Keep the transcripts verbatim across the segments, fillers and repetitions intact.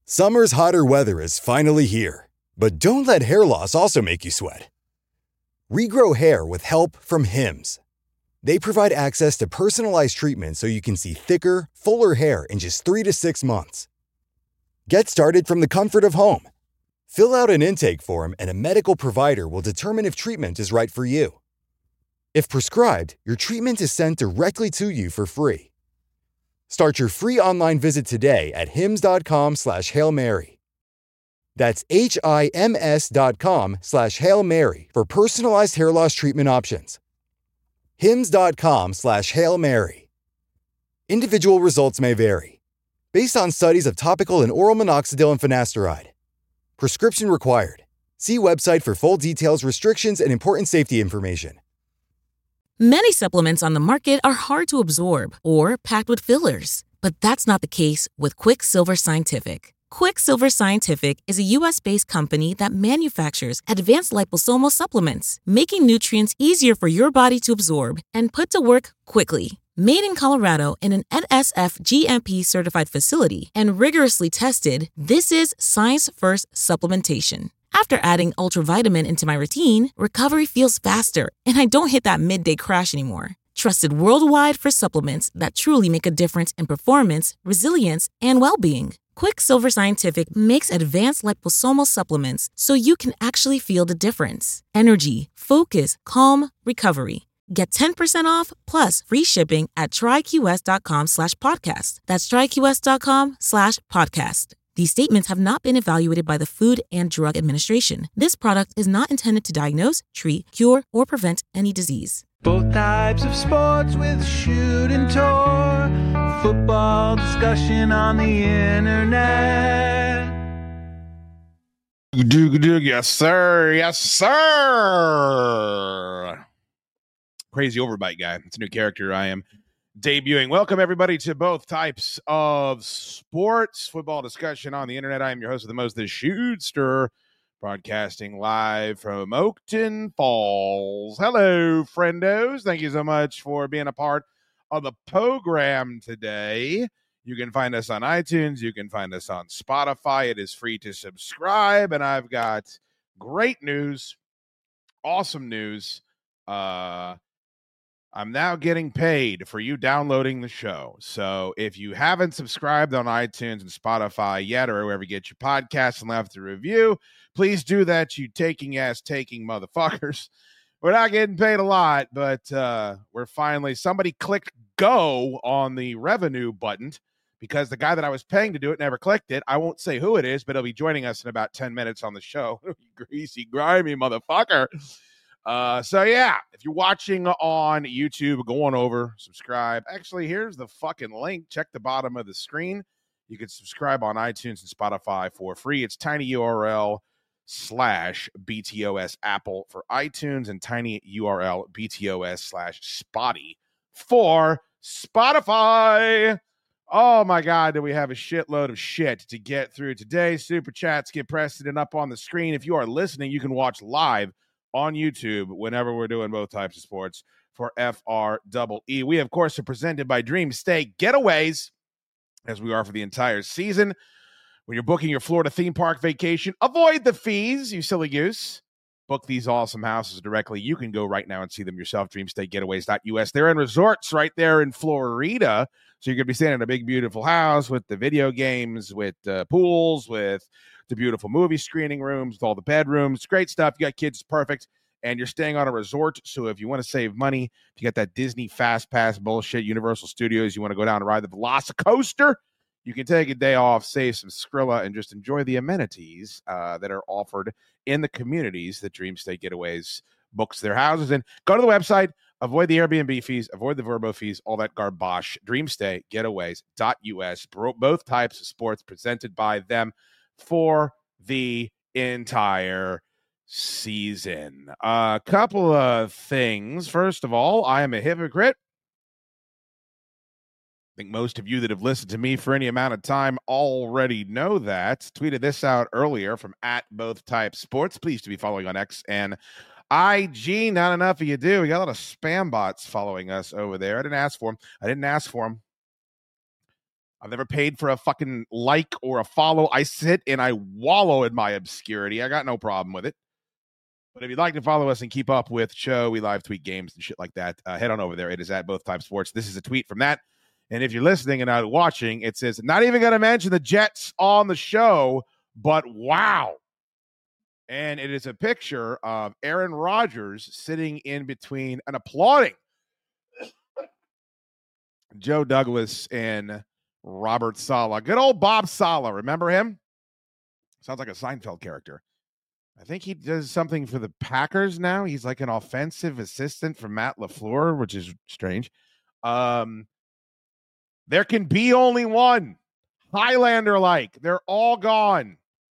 Summer's hotter weather is finally here, but don't let hair loss also make you sweat. Regrow hair with help from Hims. They provide access to personalized treatment so you can see thicker, fuller hair in just three to six months. Get started from the comfort of home. Fill out an intake form and a medical provider will determine if treatment is right for you. If prescribed, your treatment is sent directly to you for free. Start your free online visit today at hims.com slash Hail Mary. That's H-I-M-S dot com slash Hail Mary for personalized hair loss treatment options. Hims.com slash Hail Mary. Individual results may vary. Based on studies of topical and oral minoxidil and finasteride. Prescription required. See website for full details, restrictions, and important safety information. Many supplements on the market are hard to absorb or packed with fillers, but that's not the case with Quicksilver Scientific. Quicksilver Scientific is a U S-based company that manufactures advanced liposomal supplements, making nutrients easier for your body to absorb and put to work quickly. Made in Colorado in an N S F G M P-certified facility and rigorously tested, this is science-first supplementation. After adding Ultravitamin into my routine, recovery feels faster, and I don't hit that midday crash anymore. Trusted worldwide for supplements that truly make a difference in performance, resilience, and well-being. Quicksilver Scientific makes advanced liposomal supplements so you can actually feel the difference. Energy, focus, calm, recovery. Get ten percent off plus free shipping at tryqs.com slash podcast. That's tryqs.com slash podcast. These statements have not been evaluated by the Food and Drug Administration. This product is not intended to diagnose, treat, cure, or prevent any disease. Both types of sports with shoot and tour. Football discussion on the internet. Yes, sir. Yes, sir. Crazy Overbite guy. It's a new character I am debuting. Welcome, everybody, to both types of sports. Football discussion on the internet. I am your host of the most, the Shootster, broadcasting live from Oakton Falls. Hello, friendos. Thank you so much for being a part of the program today. You can find us on iTunes. You can find us on Spotify. It is free to subscribe, and I've got great news, awesome news. Uh, I'm now getting paid for you downloading the show. So if you haven't subscribed on iTunes and Spotify yet, or wherever you get your podcasts and left a review, please do that, you taking ass taking motherfuckers. We're not getting paid a lot, but uh, we're finally, somebody clicked go on the revenue button because the guy that I was paying to do it never clicked it. I won't say who it is, but he'll be joining us in about ten minutes on the show. Greasy, grimy motherfucker. Uh, so yeah, if you're watching on YouTube, go on over, subscribe. Actually, here's the fucking link. Check the bottom of the screen. You can subscribe on iTunes and Spotify for free. It's tinyurl slash BTOS Apple for iTunes and tinyurl BTOS slash Spotty for Spotify. Oh my God, do we have a shitload of shit to get through today. Super chats get pressed and up on the screen. If you are listening, you can watch live on YouTube whenever we're doing both types of sports for F R E E. We, of course, are presented by Dream Stay Getaways, as we are for the entire season. When you're booking your Florida theme park vacation, avoid the fees, you silly goose. Book these awesome houses directly. You can go right now and see them yourself, dream stay getaways dot U S. They're in resorts right there in Florida. So you're going to be staying in a big, beautiful house with the video games, with uh, pools, with the beautiful movie screening rooms, with all the bedrooms. Great stuff. You got kids, perfect. And you're staying on a resort. So if you want to save money, if you got that Disney Fast Pass bullshit, Universal Studios, you want to go down and ride the Velocicoaster, you can take a day off, save some Skrilla, and just enjoy the amenities uh, that are offered in the communities that Dream Stay Getaways books their houses in. Go to the website, avoid the Airbnb fees, avoid the Verbo fees, all that garbage. dream stay getaways dot U S. Both types of sports presented by them for the entire season. A uh, couple of things. First of all, I am a hypocrite. I think most of you that have listened to me for any amount of time already know that. Tweeted this out earlier from at both types sports. Pleased to be following on X and I G. Not enough of you do. We got a lot of spam bots following us over there. I didn't ask for them. I didn't ask for them. I've never paid for a fucking like or a follow. I sit and I wallow in my obscurity. I got no problem with it. But if you'd like to follow us and keep up with show, we live tweet games and shit like that, uh, head on over there. It is at Both Type Sports. This is a tweet from that. And if you're listening and not watching, it says, not even going to mention the Jets on the show, but wow. And it is a picture of Aaron Rodgers sitting in between and applauding Joe Douglas and Robert Saleh. Good old Bob Saleh. Remember him? Sounds like a Seinfeld character. I think he does something for the Packers now. He's like an offensive assistant for Matt LaFleur, which is strange. Um, there can be only one. Highlander-like. They're all gone.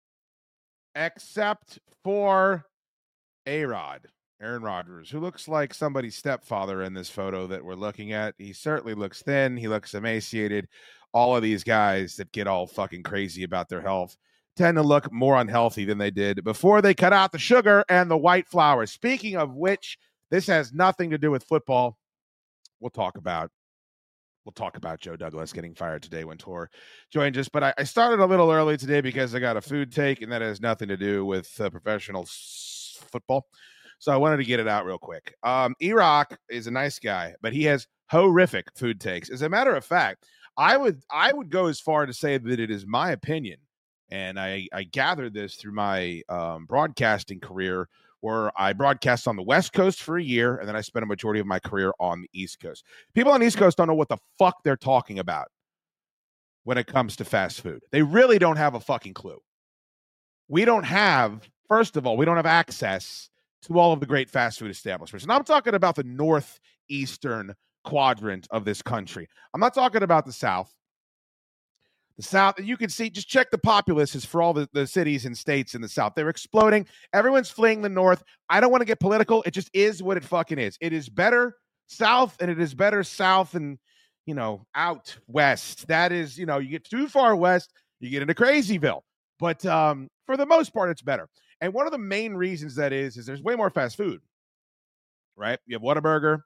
Except for A-Rod, Aaron Rodgers, who looks like somebody's stepfather in this photo that we're looking at. He certainly looks thin. He looks emaciated. All of these guys that get all fucking crazy about their health tend to look more unhealthy than they did before they cut out the sugar and the white flour. Speaking of which, this has nothing to do with football. We'll talk about We'll talk about Joe Douglas getting fired today when Tor joins us. But I, I started a little early today because I got a food take, and that has nothing to do with uh, professional s- football. So I wanted to get it out real quick. Um, E-Rock is a nice guy, but he has horrific food takes. As a matter of fact, I would I would go as far to say that it is my opinion, and I, I gathered this through my um, broadcasting career, where I broadcast on the West Coast for a year, and then I spent a majority of my career on the East Coast. People on the East Coast don't know what the fuck they're talking about when it comes to fast food. They really don't have a fucking clue. We don't have, first of all, we don't have access to all of the great fast food establishments. And I'm talking about the northeastern quadrant of this country. I'm not talking about the South. The South, you can see, just check the populaces for all the, the cities and states in the South. They're exploding. Everyone's fleeing the North. I don't want to get political. It just is what it fucking is. It is better South, and it is better South and, you know, out West. That is, you know, you get too far West, you get into Crazyville. But um, for the most part, it's better. And one of the main reasons that is, is there's way more fast food, right? You have Whataburger.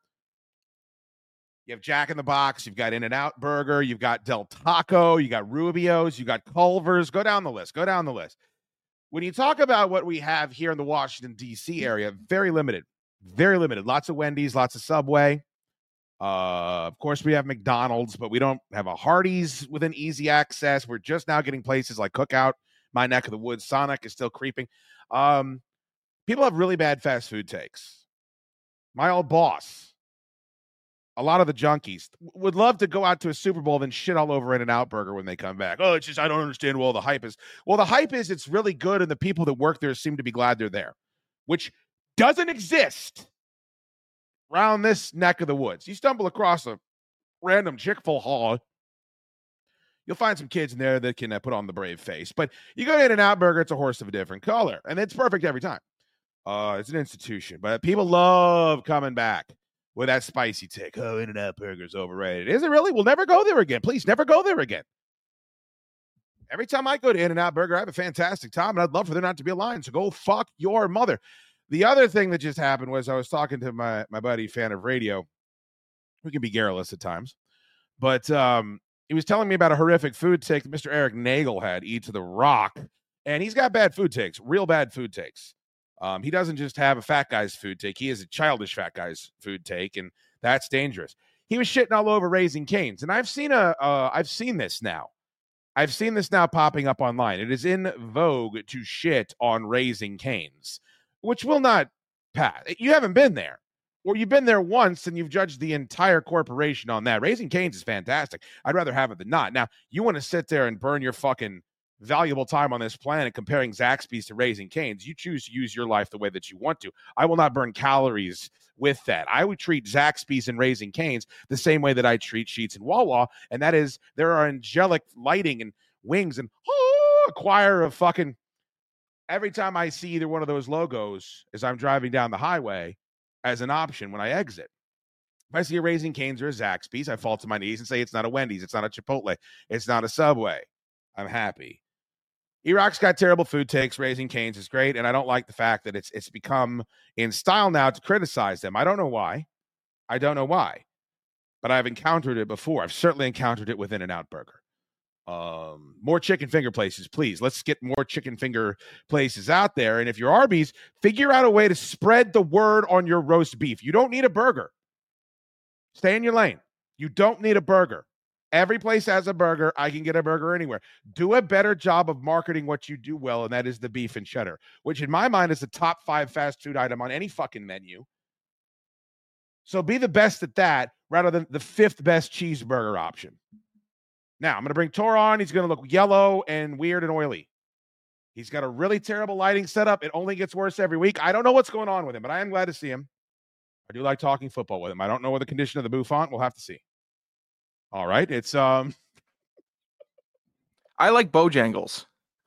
You have Jack in the Box, you've got In-N-Out Burger, you've got Del Taco, you got Rubio's, you got Culver's. Go down the list. Go down the list. When you talk about what we have here in the Washington, D C area, very limited. Very limited. Lots of Wendy's, lots of Subway. Uh, of course, we have McDonald's, but we don't have a Hardee's within easy access. We're just now getting places like Cookout, my neck of the woods. Sonic is still creeping. Um, people have really bad fast food takes. My old boss, a lot of the junkies would love to go out to a Super Bowl, then shit all over In-N-Out Burger when they come back. Oh, it's just, I don't understand what all the hype is. Well, the hype is it's really good, and the people that work there seem to be glad they're there, which doesn't exist around this neck of the woods. You stumble across a random Chick-fil-A, you'll find some kids in there that can uh, put on the brave face. But you go to In-N-Out Burger, it's a horse of a different color, and it's perfect every time. Uh, it's an institution, but people love coming back with that spicy take. Oh, In-N-Out Burger's overrated. Is it really? We'll never go there again. Please, never go there again. Every time I go to In-N-Out Burger, I have a fantastic time, and I'd love for there not to be a line, so go fuck your mother. The other thing that just happened was I was talking to my, my buddy, fan of radio, who can be garrulous at times, but um, he was telling me about a horrific food take that Mister Eric Nagel had, Eat to the Rock, and he's got bad food takes, real bad food takes. Um, he doesn't just have a fat guy's food take. He has a childish fat guy's food take, and that's dangerous. He was shitting all over Raising Cane's, and I've seen a, uh, I've seen this now. I've seen this now popping up online. It is in vogue to shit on Raising Cane's, which will not pass. You haven't been there, or you've been there once and you've judged the entire corporation on that. Raising Cane's is fantastic. I'd rather have it than not. Now, you want to sit there and burn your fucking valuable time on this planet comparing Zaxby's to Raising Cane's. You choose to use your life the way that you want to. I will not burn calories with that. I would treat Zaxby's and Raising Cane's the same way that I treat Sheetz and Wawa, and that is there are angelic lighting and wings and oh, a choir of fucking. Every time I see either one of those logos as I'm driving down the highway as an option when I exit. If I see a Raising Cane's or a Zaxby's, I fall to my knees and say it's not a Wendy's, it's not a Chipotle, it's not a Subway. I'm happy. E-Rock's got terrible food takes. Raising Cane's is great, and I don't like the fact that it's it's become in style now to criticize them. I don't know why. I don't know why. But I've encountered it before. I've certainly encountered it with In-N-Out Burger. Um, more chicken finger places, please. Let's get more chicken finger places out there. And if you're Arby's, figure out a way to spread the word on your roast beef. You don't need a burger. Stay in your lane. You don't need a burger. Every place has a burger. I can get a burger anywhere. Do a better job of marketing what you do well, and that is the beef and cheddar, which in my mind is the top five fast food item on any fucking menu. So be the best at that rather than the fifth best cheeseburger option. Now, I'm going to bring Tor on. He's going to look yellow and weird and oily. He's got a really terrible lighting setup. It only gets worse every week. I don't know what's going on with him, but I am glad to see him. I do like talking football with him. I don't know what the condition of the bouffant. We'll have to see. All right. It's um I like Bojangles.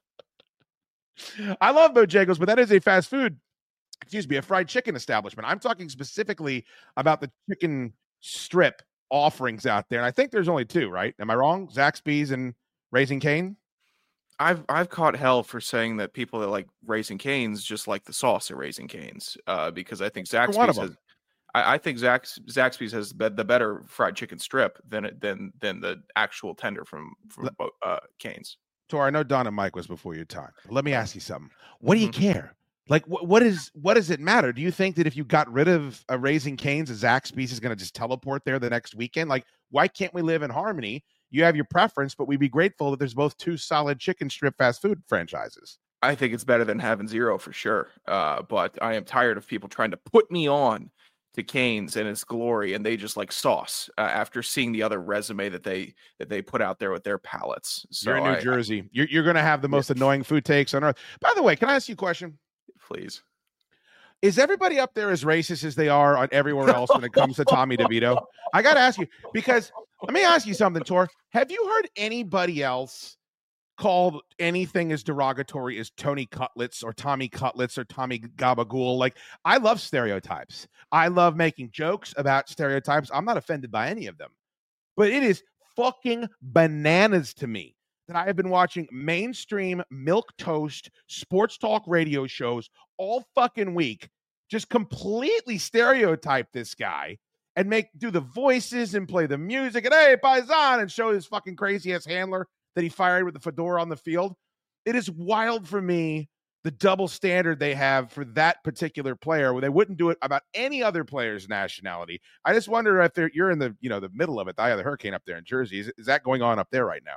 I love Bojangles, but that is a fast food, excuse me, a fried chicken establishment. I'm talking specifically about the chicken strip offerings out there. And I think there's only two, right? Am I wrong? Zaxby's and Raising Cane? I've I've caught hell for saying that people that like Raising Cane's just like the sauce at Raising Cane's, uh, because I think Zaxby's has, I, I think Zax, Zaxby's has the, the better fried chicken strip than it than than the actual tender from from uh, Cane's. Tor, I know Don and Mike was before your time. Let me ask you something. What do you mm-hmm. care? Like, wh- what is what does it matter? Do you think that if you got rid of a Raising Cane's, a Zaxby's is going to just teleport there the next weekend? Like, why can't we live in harmony? You have your preference, but we'd be grateful that there's both two solid chicken strip fast food franchises. I think it's better than having zero for sure. Uh, but I am tired of people trying to put me on to Cane's and its glory, and they just like sauce uh, after seeing the other resume that they that they put out there with their palettes. So you're in New I, Jersey. I, you're you're going to have the most yeah. annoying food takes on earth. By the way, can I ask you a question? Please. Is everybody up there as racist as they are on everywhere else when it comes to Tommy DeVito? I got to ask you, because let me ask you something, Tor. Have you heard anybody else called anything as derogatory as Tony Cutlets or Tommy Cutlets or Tommy Gabagool? Like, I love stereotypes. I love making jokes about stereotypes. I'm not offended by any of them. But it is fucking bananas to me that I have been watching mainstream milquetoast sports talk radio shows all fucking week, just completely stereotype this guy and make do the voices and play the music and hey, Paisan, and show his fucking crazy ass handler that he fired with the fedora on the field. It is wild for me, the double standard they have for that particular player, where they wouldn't do it about any other player's nationality. I just wonder if they're, you're in the, you know, the middle of it, the eye of the hurricane up there in Jersey. Is, is that going on up there right now?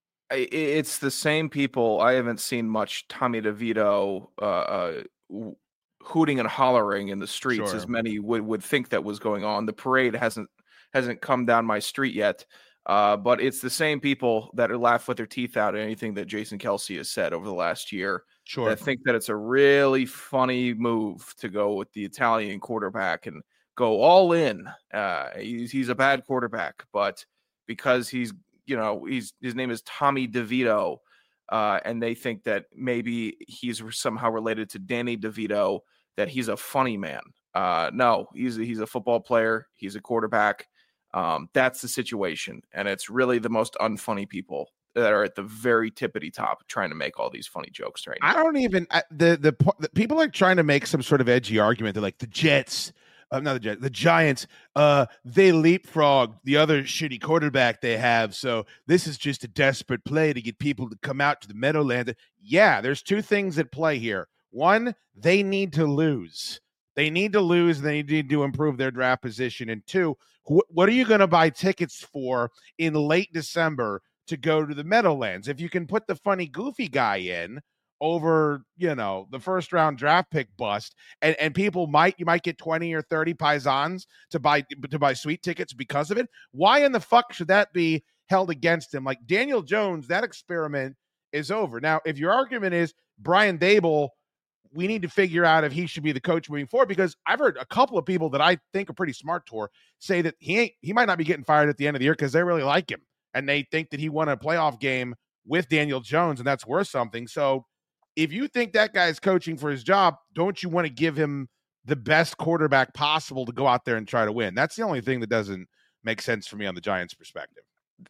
It's the same people. I haven't seen much Tommy DeVito uh, uh, hooting and hollering in the streets sure. as many would, would think that was going on. The parade hasn't hasn't come down my street yet, uh, but it's the same people that are laugh with their teeth out at anything that Jason Kelce has said over the last year. Sure, I think that it's a really funny move to go with the Italian quarterback and go all in. Uh, he's he's a bad quarterback, but because he's you know, he's his name is Tommy DeVito, uh, and they think that maybe he's somehow related to Danny DeVito, that he's a funny man. Uh, no, he's a, he's a football player. He's a quarterback. Um, that's the situation, and it's really the most unfunny people that are at the very tippity top trying to make all these funny jokes right now. I don't even I, the, the the people are trying to make some sort of edgy argument. They're like the Jets. Uh, not the Jets, the Giants, uh, they leapfrog the other shitty quarterback they have. So this is just a desperate play to get people to come out to the Meadowlands. Yeah, there's two things at play here. One, they need to lose. They need to lose. They need to improve their draft position. And two, wh- what are you going to buy tickets for in late December to go to the Meadowlands? If you can put the funny, goofy guy in over, you know, the first round draft pick bust, and, and people might, you might get twenty or thirty paisans to buy, to buy sweet tickets because of it. Why in the fuck should that be held against him? Like Daniel Jones, that experiment is over. Now, if your argument is Brian Daboll, we need to figure out if he should be the coach moving forward, because I've heard a couple of people that I think are pretty smart, Tor, say that he ain't, he might not be getting fired at the end of the year because they really like him and they think that he won a playoff game with Daniel Jones and that's worth something. So if you think that guy's coaching for his job, don't you want to give him the best quarterback possible to go out there and try to win? That's the only thing that doesn't make sense for me on the Giants' perspective.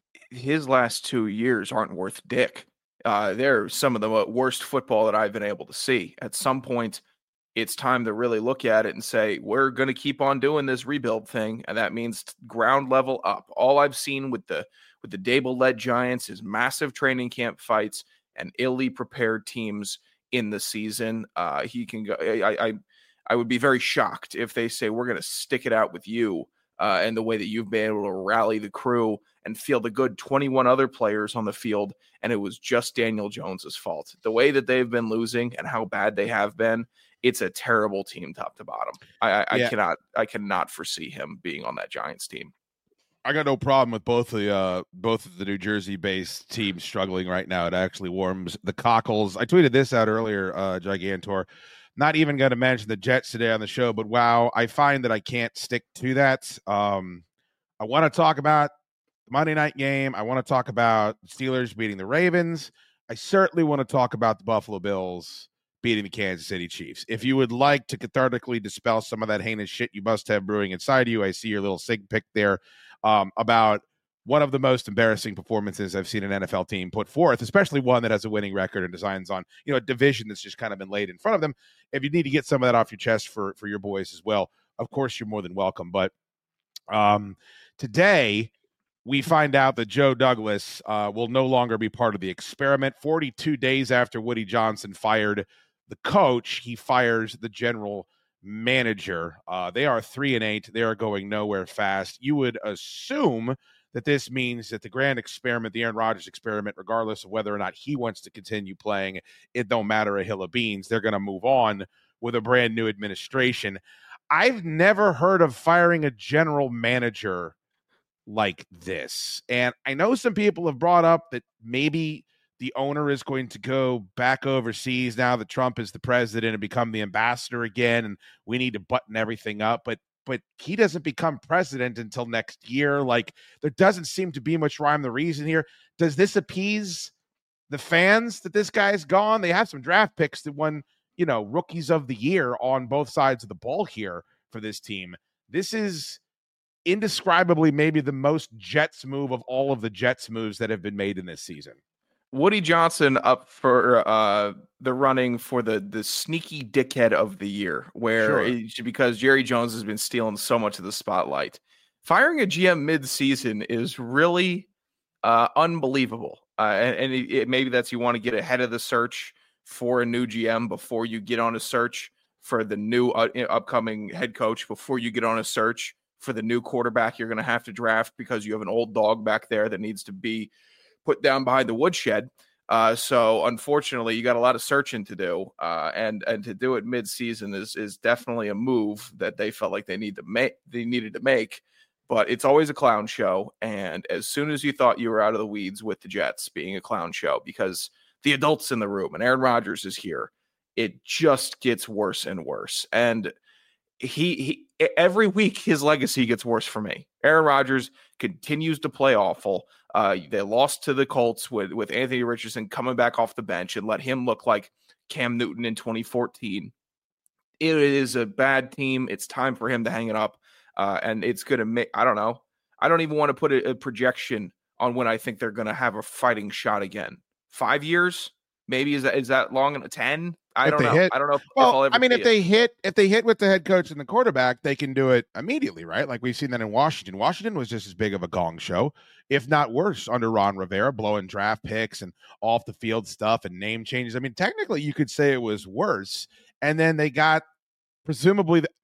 His last two years aren't worth dick. Uh, they're some of the worst football that I've been able to see. At some point, it's time to really look at it and say, we're going to keep on doing this rebuild thing, and that means ground level up. All I've seen with the with the Dable-led Giants is massive training camp fights and illy prepared teams in the season. Uh, he can go. I, I I would be very shocked if they say we're going to stick it out with you uh, and the way that you've been able to rally the crew and field a good twenty-one other players on the field, and it was just Daniel Jones's fault. The way that they've been losing and how bad they have been, it's a terrible team top to bottom. I, I, yeah. I cannot I cannot foresee him being on that Giants team. I got no problem with both the uh, both of the New Jersey-based teams struggling right now. It actually warms the cockles. I tweeted this out earlier, uh, Gigantor. Not even going to mention the Jets today on the show, but wow, I find that I can't stick to that. Um, I want to talk about the Monday night game. I want to talk about the Steelers beating the Ravens. I certainly want to talk about the Buffalo Bills beating the Kansas City Chiefs. If you would like to cathartically dispel some of that heinous shit you must have brewing inside you, I see your little sig pick there um, about one of the most embarrassing performances I've seen an N F L team put forth, especially one that has a winning record and designs on, you know, a division that's just kind of been laid in front of them. If you need to get some of that off your chest for, for your boys as well, of course, you're more than welcome. But um, today we find out that Joe Douglas uh, will no longer be part of the experiment. forty-two days after Woody Johnson fired the coach, he fires the general manager. Uh, they are three and eight. They are going nowhere fast. You would assume that this means that the grand experiment, the Aaron Rodgers experiment, regardless of whether or not he wants to continue playing, it don't matter a hill of beans. They're going to move on with a brand new administration. I've never heard of firing a general manager like this. And I know some people have brought up that maybe the owner is going to go back overseas now that Trump is the president and become the ambassador again, and we need to button everything up. But but he doesn't become president until next year. Like, there doesn't seem to be much rhyme or reason here. Does this appease the fans that this guy's gone? They have some draft picks that won, you know, rookies of the year on both sides of the ball here for this team. This is indescribably maybe the most Jets move of all of the Jets moves that have been made in this season. Woody Johnson up for uh, the running for the the sneaky dickhead of the year, where Sure. it, because Jerry Jones has been stealing so much of the spotlight. Firing a G M mid-season is really uh, unbelievable. Uh, and and it, it, maybe that's you want to get ahead of the search for a new G M before you get on a search for the new uh, upcoming head coach, before you get on a search for the new quarterback you're going to have to draft because you have an old dog back there that needs to be put down behind the woodshed. Uh, so unfortunately, you got a lot of searching to do, uh, and and to do it mid-season is is definitely a move that they felt like they need to make. They needed to make, but it's always a clown show. And as soon as you thought you were out of the weeds with the Jets being a clown show, because the adults in the room and Aaron Rodgers is here, it just gets worse and worse. And he he every week his legacy gets worse for me. Aaron Rodgers continues to play awful. Uh, they lost to the Colts with, with Anthony Richardson coming back off the bench and let him look like Cam Newton in twenty fourteen. It is a bad team. It's time for him to hang it up. Uh, and it's going to make, I don't know. I don't even want to put a, a projection on when I think they're going to have a fighting shot again. Five years? Maybe is that is that long? ten? I If don't they know. hit- I don't know. If, Well, if I'll ever I mean, see if it. they hit, if they hit with the head coach and the quarterback, they can do it immediately, right? Like we've seen that in Washington. Washington was just as big of a gong show, if not worse, under Ron Rivera, blowing draft picks and off the field stuff and name changes. I mean, technically, you could say it was worse. And then they got presumably. The,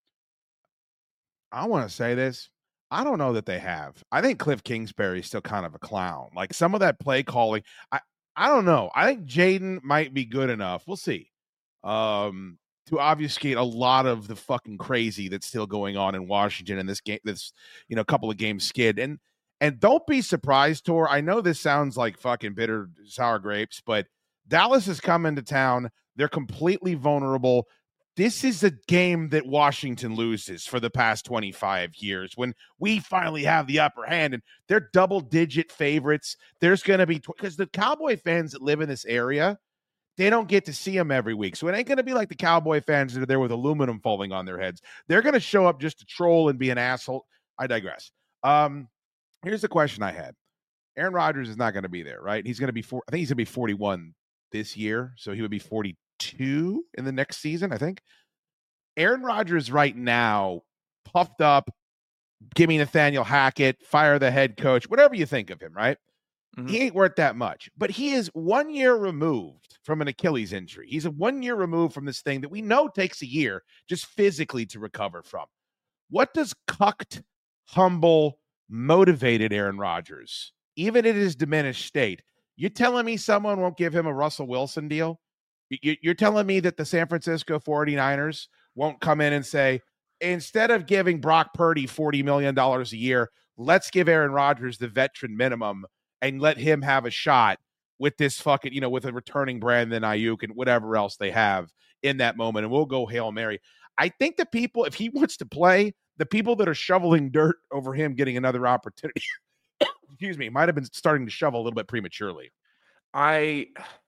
I want to say this. I don't know that they have. I think Cliff Kingsbury is still kind of a clown. Like some of that play calling, I I don't know. I think Jaden might be good enough. We'll see. Um, to obfuscate a lot of the fucking crazy that's still going on in Washington in this game, this, you know, couple of games skid. And and don't be surprised, Tor. I know this sounds like fucking bitter sour grapes, but Dallas is coming to town. They're completely vulnerable. This is a game that Washington loses for the past twenty-five years when we finally have the upper hand and they're double-digit favorites. There's going to be, because the Cowboy fans that live in this area, they don't get to see them every week. So it ain't going to be like the Cowboy fans that are there with aluminum falling on their heads. They're going to show up just to troll and be an asshole. I digress. Um, here's the question I had. Aaron Rodgers is not going to be there, right? He's going to be, four, I think he's going to be forty-one this year. So he would be forty-two in the next season, I think. Aaron Rodgers right now, puffed up, give me Nathaniel Hackett, fire the head coach, whatever you think of him, right? Mm-hmm. He ain't worth that much, but he is one year removed from an Achilles injury. He's a one year removed from this thing that we know takes a year just physically to recover from. What does cucked, humble, motivated Aaron Rodgers, even in his diminished state, you're telling me someone won't give him a Russell Wilson deal? You're telling me that the San Francisco forty-niners won't come in and say, instead of giving Brock Purdy forty million dollars a year, let's give Aaron Rodgers the veteran minimum and let him have a shot with this fucking, you know, with a returning Brandon Ayuk and whatever else they have in that moment. And we'll go Hail Mary. I think the people, if he wants to play, the people that are shoveling dirt over him getting another opportunity, excuse me, might have been starting to shovel a little bit prematurely. I,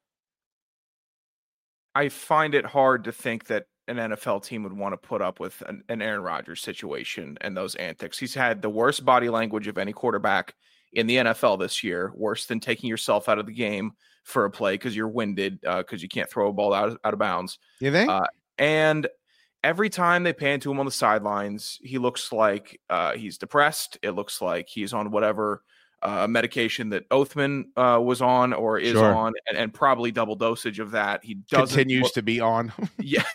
I find it hard to think that an N F L team would want to put up with an, an Aaron Rodgers situation and those antics. He's had the worst body language of any quarterback in the N F L this year, worse than taking yourself out of the game for a play because you're winded, because uh, you can't throw a ball out, out of bounds. You think? Uh, and every time they pan to him on the sidelines, he looks like uh, he's depressed. It looks like he's on whatever uh, medication that Oathman uh, was on or is Sure. on, and, and probably double dosage of that. He doesn't continues look, to be on. yeah.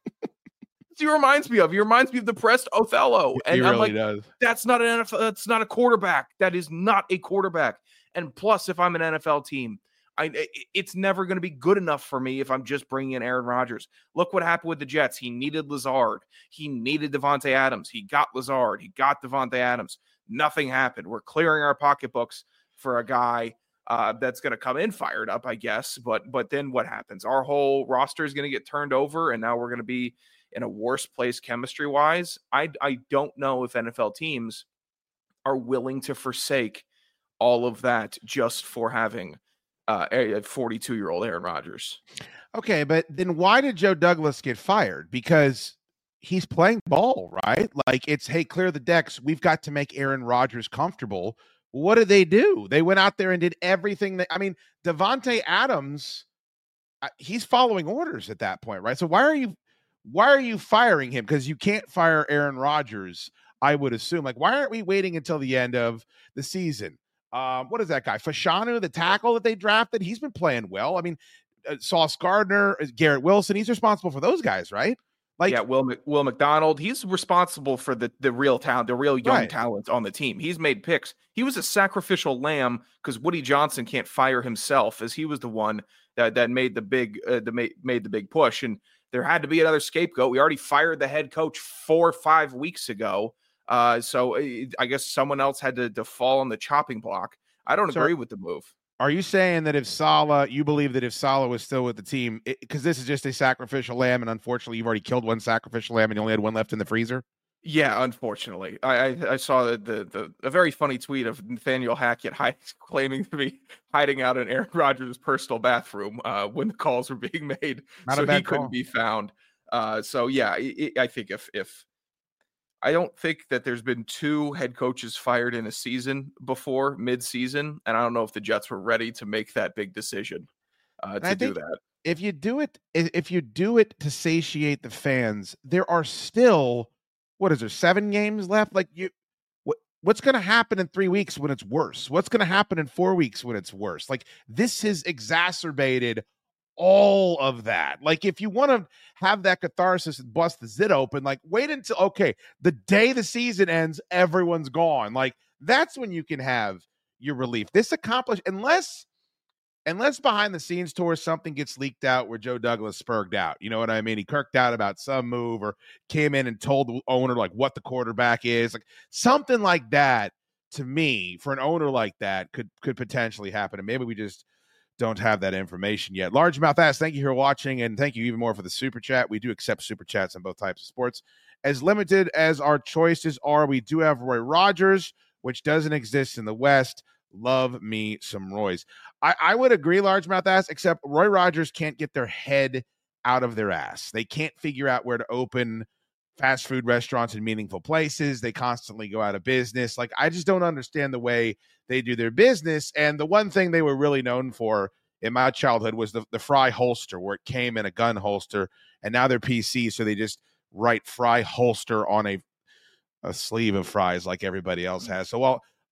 He reminds me of. He reminds me of depressed Othello. And he I'm really like, does. That's not an N F L. That's not a quarterback. That is not a quarterback. And plus, if I'm an N F L team, I it's never going to be good enough for me if I'm just bringing in Aaron Rodgers. Look what happened with the Jets. He needed Lazard. He needed Devontae Adams. He got Lazard. He got Devontae Adams. Nothing happened. We're clearing our pocketbooks for a guy uh, that's going to come in fired up, I guess. But but then what happens? Our whole roster is going to get turned over, and now we're going to be in a worse place chemistry-wise. I, I don't know if N F L teams are willing to forsake all of that just for having uh, a forty-two-year-old Aaron Rodgers. Okay, but then why did Joe Douglas get fired? Because he's playing ball, right? Like it's, hey, clear the decks. We've got to make Aaron Rodgers comfortable. What did they do? They went out there and did everything that, I mean, Devontae Adams, he's following orders at that point, right? So why are you Why are you firing him? Because you can't fire Aaron Rodgers, I would assume. Like, why aren't we waiting until the end of the season? Um, what is that guy? Fashanu, the tackle that they drafted, he's been playing well. I mean, uh, Sauce Gardner, Garrett Wilson, he's responsible for those guys, right? Like, yeah, Will Will McDonald, he's responsible for the the real talent, the real young right. talent on the team. He's made picks. He was a sacrificial lamb because Woody Johnson can't fire himself, as he was the one that that made the big uh, the made, made the big push. And there had to be another scapegoat. We already fired the head coach four or five weeks ago. Uh, so I guess someone else had to, to fall on the chopping block. I don't so agree with the move. Are you saying that if Saleh, you believe that if Saleh was still with the team, because this is just a sacrificial lamb, and unfortunately you've already killed one sacrificial lamb and you only had one left in the freezer? Yeah, unfortunately. I I, I saw the, the the a very funny tweet of Nathaniel Hackett hide, claiming to be hiding out in Aaron Rodgers' personal bathroom uh, when the calls were being made, Not so a bad he couldn't call. be found. Uh, so yeah, it, it, I think if if I don't think that there's been two head coaches fired in a season before mid-season, and I don't know if the Jets were ready to make that big decision uh, to do that. If you do it, if you do it to satiate the fans, there are still, what is there, seven games left? Like you, what what's going to happen in three weeks when it's worse? What's going to happen in four weeks when it's worse? Like this has exacerbated all of that. Like if you want to have that catharsis and bust the zit open, like wait until, okay, the day the season ends, everyone's gone. Like that's when you can have your relief. This accomplished, unless, unless behind the scenes tour, something gets leaked out where Joe Douglas spurged out. You know what I mean? He kirked out about some move or came in and told the owner like what the quarterback is, like something like that. To me, for an owner like that could, could potentially happen. And maybe we just don't have that information yet. Largemouth asks, thank you for watching, and thank you even more for the super chat. We do accept super chats on both types of sports. As limited as our choices are, we do have Roy Rogers, which doesn't exist in the West. Love me some Roys. I, I would agree, Largemouth asks, except Roy Rogers can't get their head out of their ass. They can't figure out where to open fast food restaurants in meaningful places. They constantly go out of business. Like, I just don't understand the way they do their business. And the one thing they were really known for in my childhood was the, the Fry holster, where it came in a gun holster, and now they're P C. So they just write Fry holster on a, a sleeve of fries like everybody else has. So while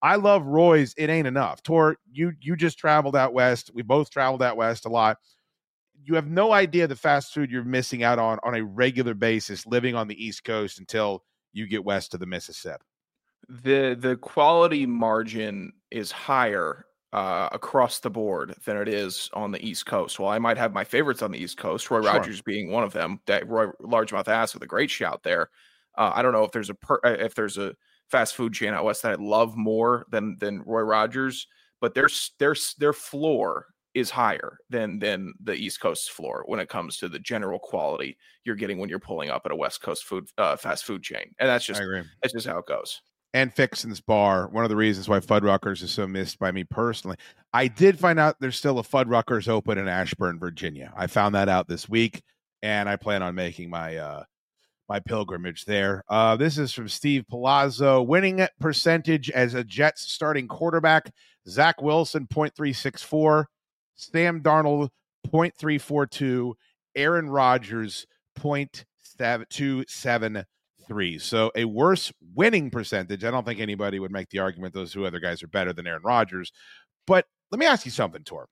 I love Roy's. It ain't enough. Tor, you you just traveled out west. We both traveled out west a lot. You have no idea the fast food you're missing out on on a regular basis living on the East Coast until you get west of the Mississippi. The the quality margin is higher uh, across the board than it is on the East Coast. Well, I might have my favorites on the East Coast, Roy Sure. Rogers being one of them. That Roy Largemouth Ass with a great shout there. Uh, I don't know if there's a per, if there's a fast food chain out west that I love more than than Roy Rogers, but their their their floor is higher than than the East Coast floor when it comes to the general quality you're getting when you're pulling up at a West Coast food uh, fast food chain, and that's just I agree. that's just how it goes. And Fixin's Bar, one of the reasons why Fuddruckers is so missed by me personally. I did find out there's still a Fuddruckers open in Ashburn, Virginia. I found that out this week, and I plan on making my uh, my pilgrimage there. Uh, this is from Steve Palazzo. Winning percentage as a Jets starting quarterback, Zach Wilson, point three six four. Sam Darnold, point three four two. Aaron Rodgers, point two seven three. So a worse winning percentage. I don't think anybody would make the argument those two other guys are better than Aaron Rodgers. But let me ask you something, Tor.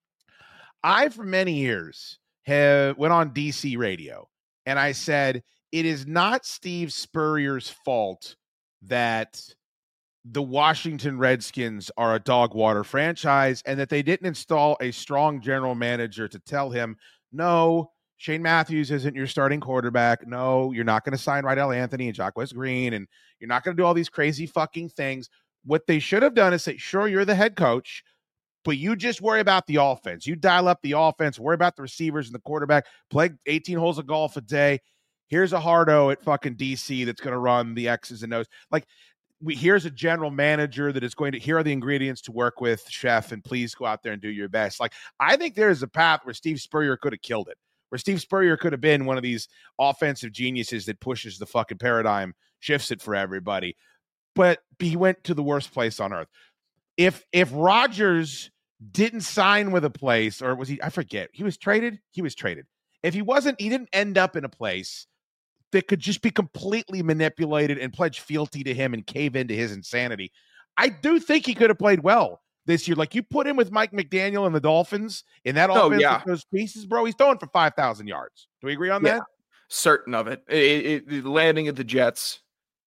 I, for many years, have went on D C radio, and I said, it is not Steve Spurrier's fault that the Washington Redskins are a dog water franchise and that they didn't install a strong general manager to tell him, no, Shane Matthews isn't your starting quarterback. No, you're not going to sign Rydell Anthony and Jacquez Green, and you're not going to do all these crazy fucking things. What they should have done is say, sure, you're the head coach, but you just worry about the offense. You dial up the offense, worry about the receivers and the quarterback, play eighteen holes of golf a day. Here's a hardo at fucking D C that's going to run the X's and O's. Like, we, here's a general manager that is going to, here are the ingredients to work with, chef, and please go out there and do your best. Like, I think there is a path where Steve Spurrier could have killed it, where Steve Spurrier could have been one of these offensive geniuses that pushes the fucking paradigm, shifts it for everybody. But he went to the worst place on earth. If if Rodgers didn't sign with a place, or was he, I forget, he was traded? He was traded. If he wasn't, he didn't end up in a place that could just be completely manipulated and pledge fealty to him and cave into his insanity. I do think he could have played well this year. Like, you put him with Mike McDaniel and the Dolphins in that Oh, offense yeah. with those pieces, bro, he's throwing for five thousand yards. Do we agree on Yeah, that? certain of it. It, it, it. Landing at the Jets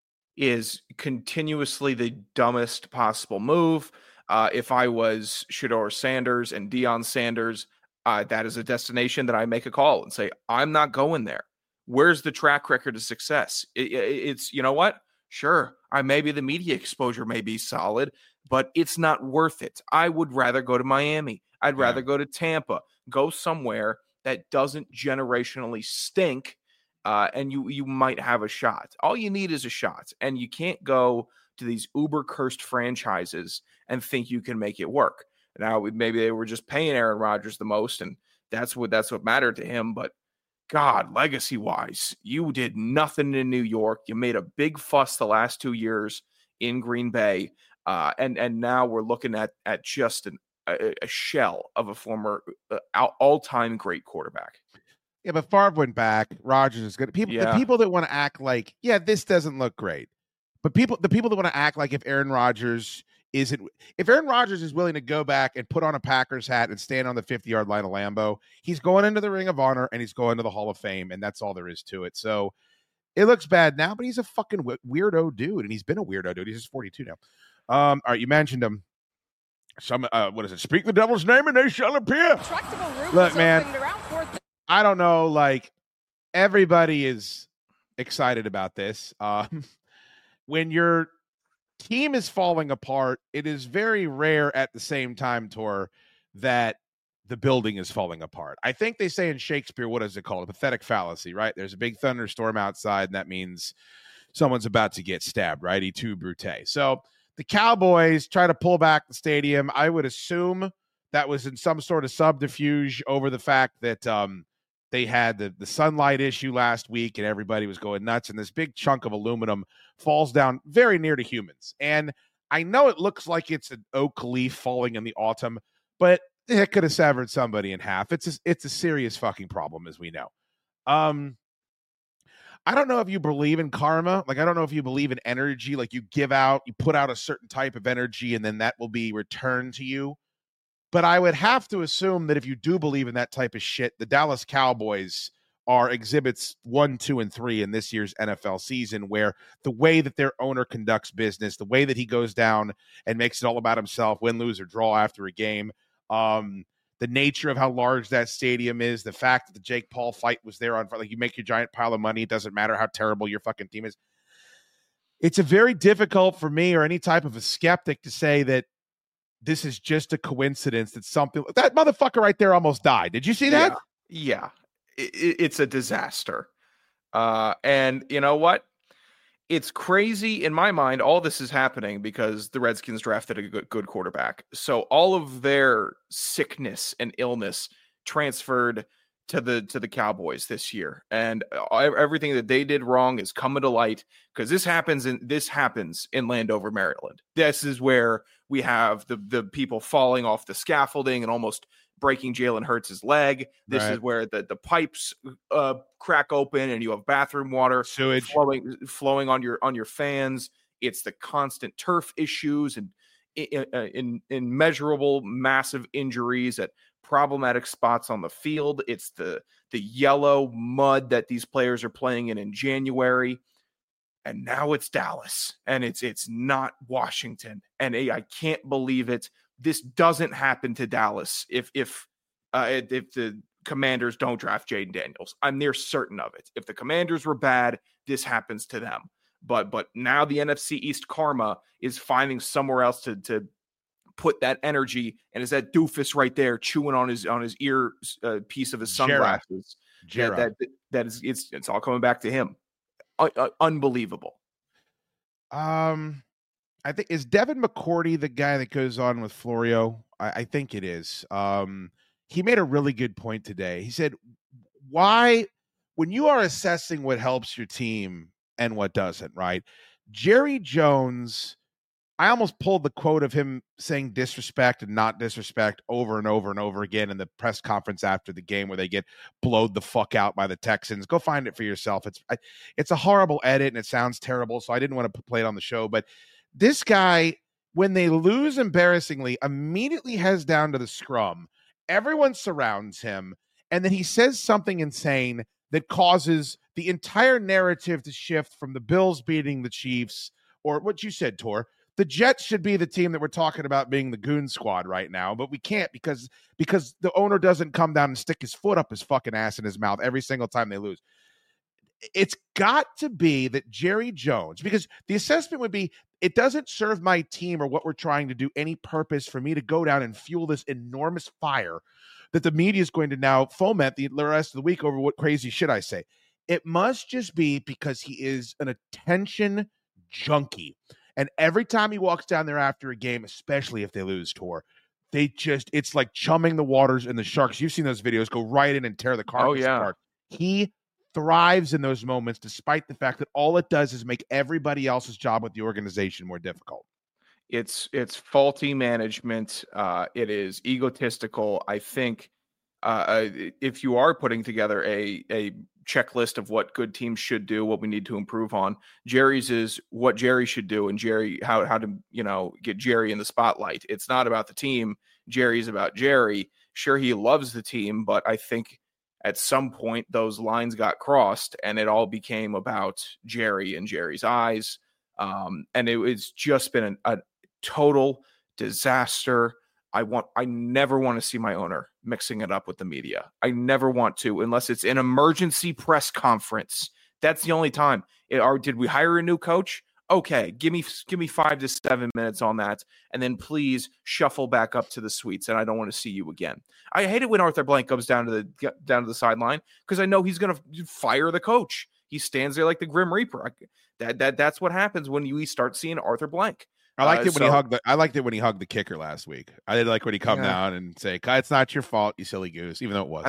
is continuously the dumbest possible move. Uh, if I was Shedeur Sanders and Deion Sanders, uh, that is a destination that I make a call and say, I'm not going there. Where's the track record of success? It, it, it's, you know what? Sure, I maybe the media exposure may be solid, but it's not worth it. I would rather go to Miami. I'd Yeah. rather go to Tampa. Go somewhere that doesn't generationally stink, uh, and you you might have a shot. All you need is a shot, and you can't go to these uber cursed franchises and think you can make it work. Now, maybe they were just paying Aaron Rodgers the most, and that's what that's what mattered to him, but God, legacy-wise, you did nothing in New York. You made a big fuss the last two years in Green Bay, uh, and and now we're looking at at just an, a, a shell of a former uh, all-time great quarterback. Yeah, but Favre went back. Rodgers is good. People, Yeah. the people that want to act like, yeah, this doesn't look great, but people, the people that want to act like if Aaron Rodgers isn't, if Aaron Rodgers is willing to go back and put on a Packers hat and stand on the fifty-yard line of Lambeau, he's going into the Ring of Honor and he's going to the Hall of Fame, and that's all there is to it. So it looks bad now, but he's a fucking w- weirdo dude, and he's been a weirdo dude. He's just forty-two now. Um, all right, you mentioned him. Some, uh, what is it? Speak the devil's name, and they shall appear. Look, man, I don't know. Like, everybody is excited about this. Um, when you're team is falling apart, it is very rare at the same time, Tor, that the building is falling apart. I think they say in Shakespeare, what is it called? A pathetic fallacy, right? There's a big thunderstorm outside, and that means someone's about to get stabbed, right? Et tu, Brute. So the Cowboys try to pull back the stadium. I would assume that was in some sort of subterfuge over the fact that um, they had the, the sunlight issue last week and everybody was going nuts, and this big chunk of aluminum falls down very near to humans. And I know it looks like it's an oak leaf falling in the autumn, but it could have severed somebody in half. It's a, it's a serious fucking problem, as we know. Um, I don't know if you believe in karma. Like, I don't know if you believe in energy. Like, you give out, you put out a certain type of energy, and then that will be returned to you. But I would have to assume that if you do believe in that type of shit, the Dallas Cowboys are exhibits one, two, and three in this year's N F L season, where the way that their owner conducts business, the way that he goes down and makes it all about himself, win, lose, or draw after a game, um, the nature of how large that stadium is, the fact that the Jake Paul fight was there on, like, you make your giant pile of money, it doesn't matter how terrible your fucking team is. It's a very difficult for me or any type of a skeptic to say that this is just a coincidence that something, that motherfucker right there almost died. Did you see that? Yeah. yeah. It, it's a disaster. Uh, and you know what? It's crazy in my mind. All this is happening because the Redskins drafted a good, good quarterback. So all of their sickness and illness transferred to the to the Cowboys this year, and everything that they did wrong is coming to light because this happens in this happens in Landover, Maryland. This is where we have the the people falling off the scaffolding and almost breaking Jalen Hurts' leg. This right. is where the the pipes uh, crack open and you have bathroom water sewage flowing flowing on your on your fans. It's the constant turf issues and in, in, in immeasurable massive injuries at problematic spots on the field. It's the the yellow mud that these players are playing in in January, and now it's Dallas, and it's it's not Washington, and I can't believe it. This doesn't happen to Dallas if if uh, if the Commanders don't draft Jaden Daniels. I'm near certain of it. If the Commanders were bad, this happens to them. But but now the N F C East karma is finding somewhere else to to put that energy, and is that doofus right there chewing on his on his ear uh, piece of his sunglasses. Jarrah. That, that that is it's it's all coming back to him. Uh, uh, unbelievable. Um, I think is Devin McCourty the guy that goes on with Florio? I, I think it is. Um, he made a really good point today. He said, "Why, when you are assessing what helps your team and what doesn't, right? Jerry Jones." I almost pulled the quote of him saying disrespect and not disrespect over and over and over again in the press conference after the game where they get blowed the fuck out by the Texans. Go find it for yourself. It's I, it's a horrible edit and it sounds terrible, so I didn't want to play it on the show. But this guy, when they lose embarrassingly, immediately heads down to the scrum. Everyone surrounds him, and then he says something insane that causes the entire narrative to shift from the Bills beating the Chiefs, or what you said, Tor. The Jets should be the team that we're talking about being the goon squad right now, but we can't because because the owner doesn't come down and stick his foot up his fucking ass in his mouth every single time they lose. It's got to be that Jerry Jones, because the assessment would be, it doesn't serve my team or what we're trying to do any purpose for me to go down and fuel this enormous fire that the media is going to now foment the rest of the week over what crazy shit I say. It must just be because he is an attention junkie. And every time he walks down there after a game, especially if they lose, Tor, they just, it's like chumming the waters and the sharks. You've seen those videos, go right in and tear the carcass oh, yeah. apart. He thrives in those moments, despite the fact that all it does is make everybody else's job with the organization more difficult. It's it's faulty management. Uh, it is egotistical. I think uh, if you are putting together a a checklist of what good teams should do, what we need to improve on, Jerry's is what Jerry should do, and Jerry how how to you know get Jerry in the spotlight. It's not about the team. Jerry's about Jerry. Sure, he loves the team, but I think at some point those lines got crossed, and it all became about Jerry and Jerry's eyes. Um, and it, it's just been an, a total disaster. I want, I never want to see my owner mixing it up with the media. I never want to, unless it's an emergency press conference. That's the only time. It, or did we hire a new coach? Okay, give me, give me five to seven minutes on that, and then please shuffle back up to the suites. And I don't want to see you again. I hate it when Arthur Blank comes down to the down to the sideline because I know he's going to fire the coach. He stands there like the Grim Reaper. I, that that that's what happens when you start seeing Arthur Blank. I liked uh, it when so, he hugged. The, I liked it when he hugged the kicker last week. I did like when he come yeah. down and say, "It's not your fault, you silly goose," even though it was.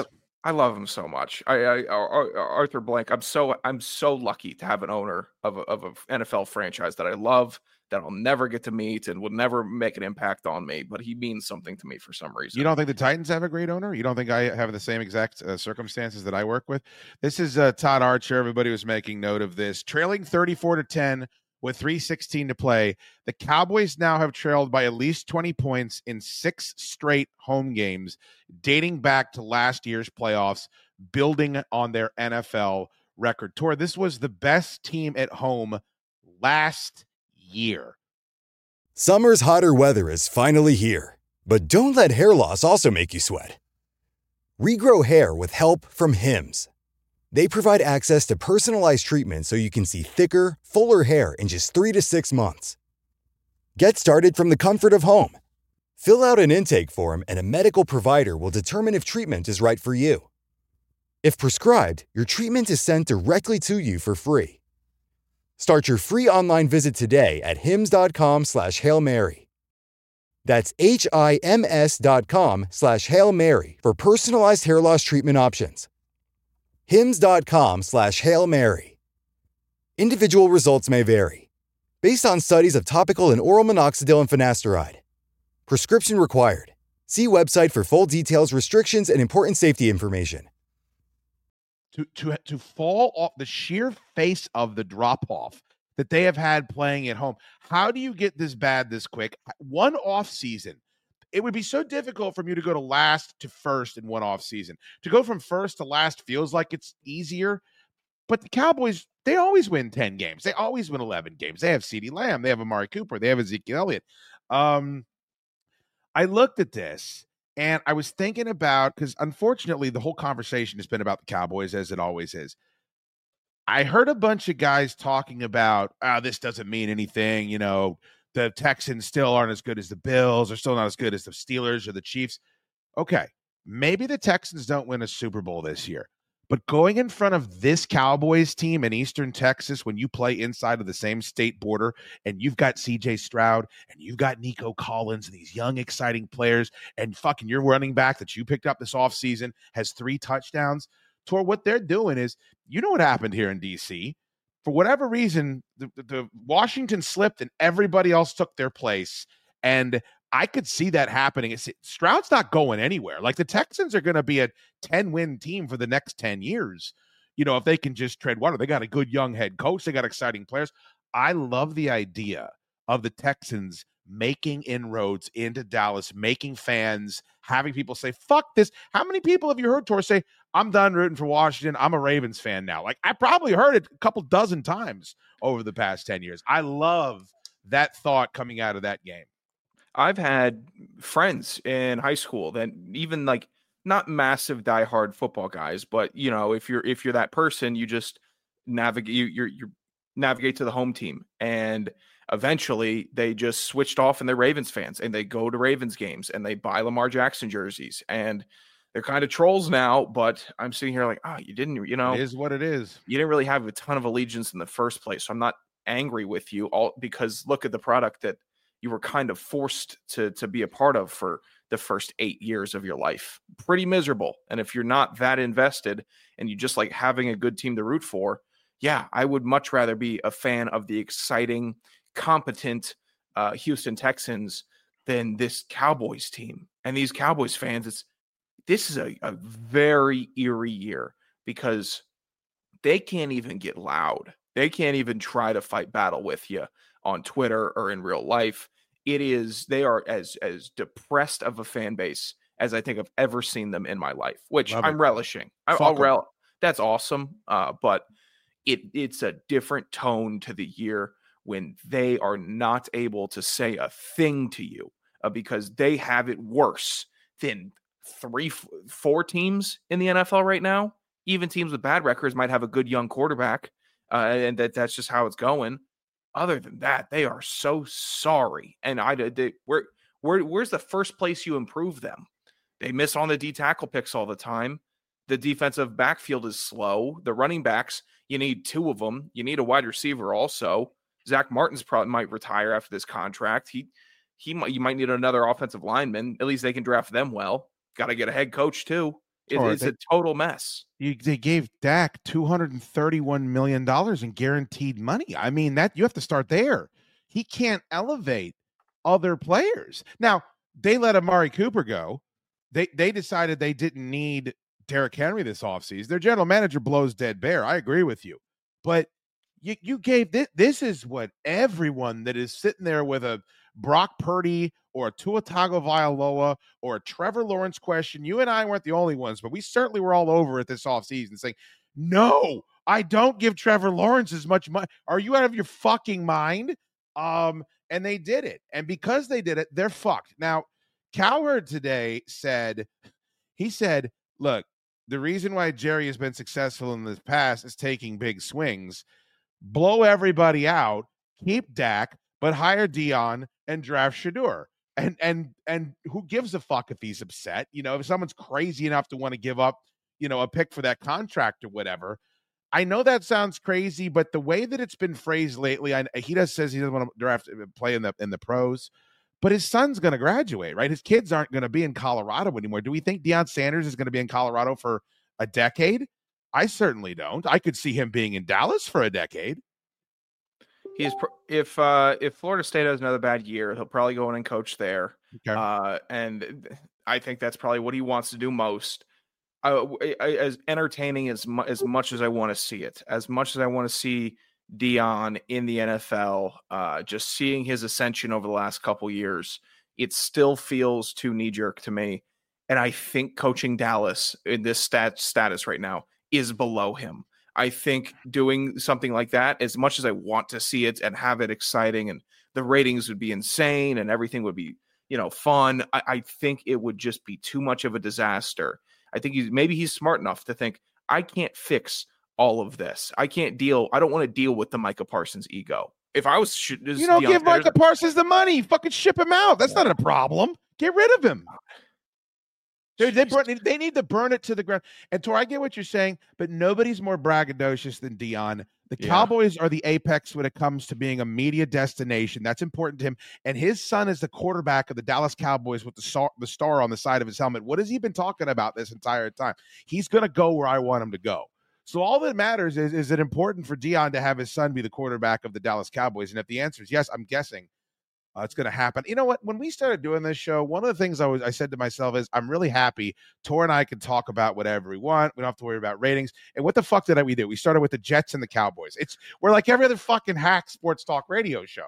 I love him so much. I, I Arthur Blank. I'm so I'm so lucky to have an owner of a, of an N F L franchise that I love, that I'll never get to meet and will never make an impact on me. But he means something to me for some reason. You don't think the Titans have a great owner? You don't think I have the same exact uh, circumstances that I work with? This is uh, Todd Archer. Everybody was making note of this. Trailing thirty-four to ten with three sixteen to play. The Cowboys now have trailed by at least twenty points in six straight home games, dating back to last year's playoffs, building on their N F L record. Tor, this was the best team at home last year. Summer's hotter weather is finally here, but don't let hair loss also make you sweat. Regrow hair with help from Hims. They provide access to personalized treatment so you can see thicker, fuller hair in just three to six months. Get started from the comfort of home. Fill out an intake form and a medical provider will determine if treatment is right for you. If prescribed, your treatment is sent directly to you for free. Start your free online visit today at hims.com slash Hail Mary. That's H-I-M-S dot com slash Hail Mary for personalized hair loss treatment options. Hims.com slash Hail Mary. Individual results may vary. Based on studies of topical and oral minoxidil and finasteride. Prescription required. See website for full details, restrictions, and important safety information. To, to, to fall off the sheer face of the drop-off that they have had playing at home. How do you get this bad this quick? One off season. It would be so difficult for you to go to last to first in one off season. To go from first to last feels like it's easier. But the Cowboys, they always win ten games. They always win eleven games. They have CeeDee Lamb. They have Amari Cooper. They have Ezekiel Elliott. Um, I looked at this and I was thinking about, because unfortunately the whole conversation has been about the Cowboys, as it always is. I heard a bunch of guys talking about, oh, this doesn't mean anything. You know, the Texans still aren't as good as the Bills. They're still not as good as the Steelers or the Chiefs. Okay, maybe the Texans don't win a Super Bowl this year. But going in front of this Cowboys team in Eastern Texas, when you play inside of the same state border and you've got C J Stroud and you've got Nico Collins and these young, exciting players, and fucking your running back that you picked up this offseason has three touchdowns, Tor, what they're doing is, you know what happened here in D C? For whatever reason, the, the Washington slipped and everybody else took their place. And I could see that happening. It's, Stroud's not going anywhere. Like, the Texans are going to be a ten-win team for the next ten years. You know, if they can just tread water. They got a good young head coach. They got exciting players. I love the idea of the Texans making inroads into Dallas, making fans, having people say, fuck this. How many people have you heard, Tor, say, I'm done rooting for Washington. I'm a Ravens fan now. Like, I probably heard it a couple dozen times over the past ten years. I love that thought coming out of that game. I've had friends in high school that even like not massive diehard football guys, but you know, if you're if you're that person, you just navigate you you you navigate to the home team, and eventually they just switched off and they're Ravens fans and they go to Ravens games and they buy Lamar Jackson jerseys and they're kind of trolls now. But I'm sitting here like, oh, you didn't, you know, it is what it is. You didn't really have a ton of allegiance in the first place, so I'm not angry with you all because look at the product that you were kind of forced to, to be a part of for the first eight years of your life. Pretty miserable. And if you're not that invested and you just like having a good team to root for, yeah, I would much rather be a fan of the exciting, competent uh, Houston Texans than this Cowboys team. And these Cowboys fans, it's this is a, a very eerie year because they can't even get loud. They can't even try to fight battle with you on Twitter or in real life. It is, they are as as depressed of a fan base as I think I've ever seen them in my life, which Love I'm it. relishing. I, I'll rel- that's awesome. Uh, but it it's a different tone to the year when they are not able to say a thing to you uh, because they have it worse than three, f- four teams in the N F L right now. Even teams with bad records might have a good young quarterback, uh, and that that's just how it's going. Other than that, they are so sorry. And I did where where where's the first place you improve them? They miss on the D tackle picks all the time. The defensive backfield is slow. The running backs, you need two of them. You need a wide receiver also. Zach Martin's probably might retire after this contract. He he might you might need another offensive lineman. At least they can draft them well. Got to get a head coach too. It, Or it's they, a total mess. you, they gave Dak two hundred thirty-one million dollars in guaranteed money. I mean, that you have to start there. He can't elevate other players. Now, they let Amari Cooper go. They they decided they didn't need Derrick Henry this offseason. Their general manager blows dead bear. I agree with you. But you, you gave this, this is what everyone that is sitting there with a Brock Purdy or a Tua Tagovailoa or a Trevor Lawrence question. You and I weren't the only ones, but we certainly were all over it this offseason saying, no, I don't give Trevor Lawrence as much money. Are you out of your fucking mind? Um, and they did it. And because they did it, they're fucked. Now, Cowherd today said, he said, look, the reason why Jerry has been successful in the past is taking big swings. Blow everybody out, keep Dak, but hire Dion and draft Shedeur. And and and who gives a fuck if he's upset? You know, if someone's crazy enough to want to give up, you know, a pick for that contract or whatever. I know that sounds crazy, but the way that it's been phrased lately, I, he does says he doesn't want to draft play in the in the pros. But his son's going to graduate, right? His kids aren't going to be in Colorado anymore. Do we think Deion Sanders is going to be in Colorado for a decade? I certainly don't. I could see him being in Dallas for a decade. He's if uh, if Florida State has another bad year, he'll probably go in and coach there. Okay. Uh, and I think that's probably what he wants to do most. Uh, as entertaining as mu- as much as I want to see it, as much as I want to see Dion in the N F L, uh, just seeing his ascension over the last couple years, it still feels too knee-jerk to me. And I think coaching Dallas in this stat status right now is below him. I think doing something like that, as much as I want to see it and have it exciting and the ratings would be insane and everything would be, you know, fun, I, I think it would just be too much of a disaster. I think he's maybe he's smart enough to think, I can't fix all of this. I can't deal. I don't want to deal with the Micah Parsons ego. If I was, sh- you don't give Micah Parsons the money. Fucking ship him out. That's yeah. not a problem. Get rid of him. Dude, they, burn, they need to burn it to the ground. And Tor, I get what you're saying, but nobody's more braggadocious than Dion. The yeah. Cowboys are the apex when it comes to being a media destination. That's important to him. And his son is the quarterback of the Dallas Cowboys with the star, the star on the side of his helmet. What has he been talking about this entire time? He's going to go where I want him to go. So all that matters is, is it important for Dion to have his son be the quarterback of the Dallas Cowboys? And if the answer is yes, I'm guessing uh, it's going to happen. You know what? When we started doing this show, one of the things I was I said to myself is I'm really happy Tor and I can talk about whatever we want. We don't have to worry about ratings. And what the fuck did we do? We started with the Jets and the Cowboys. It's we're like every other fucking hack sports talk radio show.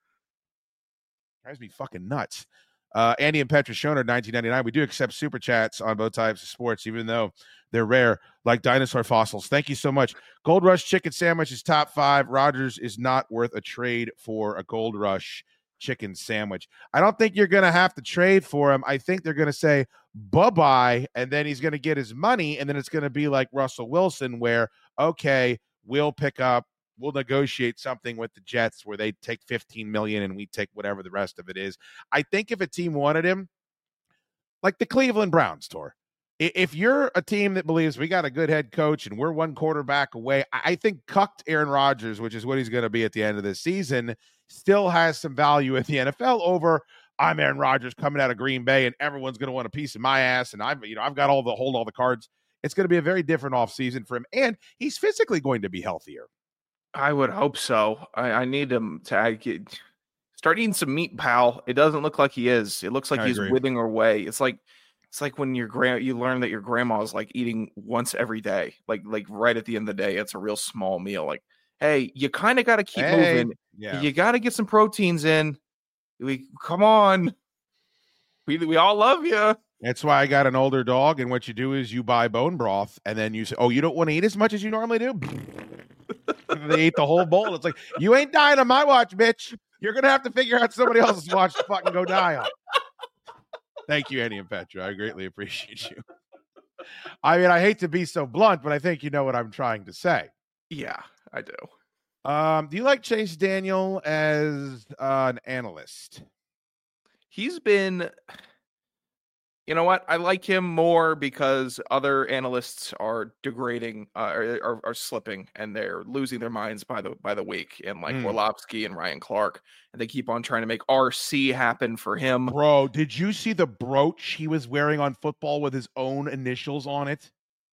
Drives me fucking nuts. Uh, Andy and Petra Schoner, nineteen ninety-nine. We do accept super chats on both types of sports, even though they're rare, like dinosaur fossils. Thank you so much. Gold Rush chicken sandwich is top five. Rodgers is not worth a trade for a Gold Rush chicken sandwich. I don't think you're going to have to trade for him. I think they're going to say bye-bye, and then he's going to get his money, and then it's going to be like Russell Wilson where, okay, we'll pick up, we'll negotiate something with the Jets where they take fifteen million dollars and we take whatever the rest of it is. I think if a team wanted him, like the Cleveland Browns, Tor, if you're a team that believes we got a good head coach and we're one quarterback away, I think cucked Aaron Rodgers, which is what he's going to be at the end of this season, still has some value at the N F L over I'm Aaron Rodgers coming out of Green Bay and everyone's going to want a piece of my ass and I've, you know, I've got all the hold all the cards. It's going to be a very different offseason for him, and he's physically going to be healthier. I would hope so. I, I need him to I get, start eating some meat, pal. It doesn't look like he is. It looks like I he's agree. withering away. It's like it's like when your grand you learn that your grandma is like eating once every day, like like right at the end of the day. It's a real small meal. Like, hey, you kind of got to keep hey, moving. Yeah. You got to get some proteins in. We come on. We we all love you. That's why I got an older dog, and what you do is you buy bone broth, and then you say, oh, you don't want to eat as much as you normally do? They eat the whole bowl. It's like, you ain't dying on my watch, bitch. You're going to have to figure out somebody else's watch to fucking go die on. Thank you, Andy and Petra. I greatly appreciate you. I mean, I hate to be so blunt, but I think you know what I'm trying to say. Yeah, I do. Um, do you like Chase Daniel as uh, an analyst? He's been You know what? I like him more because other analysts are degrading, uh, are, are are slipping, and they're losing their minds by the by the week. And like Mm. Orlovsky and Ryan Clark, and they keep on trying to make R C happen for him. Bro, did you see the brooch he was wearing on football with his own initials on it?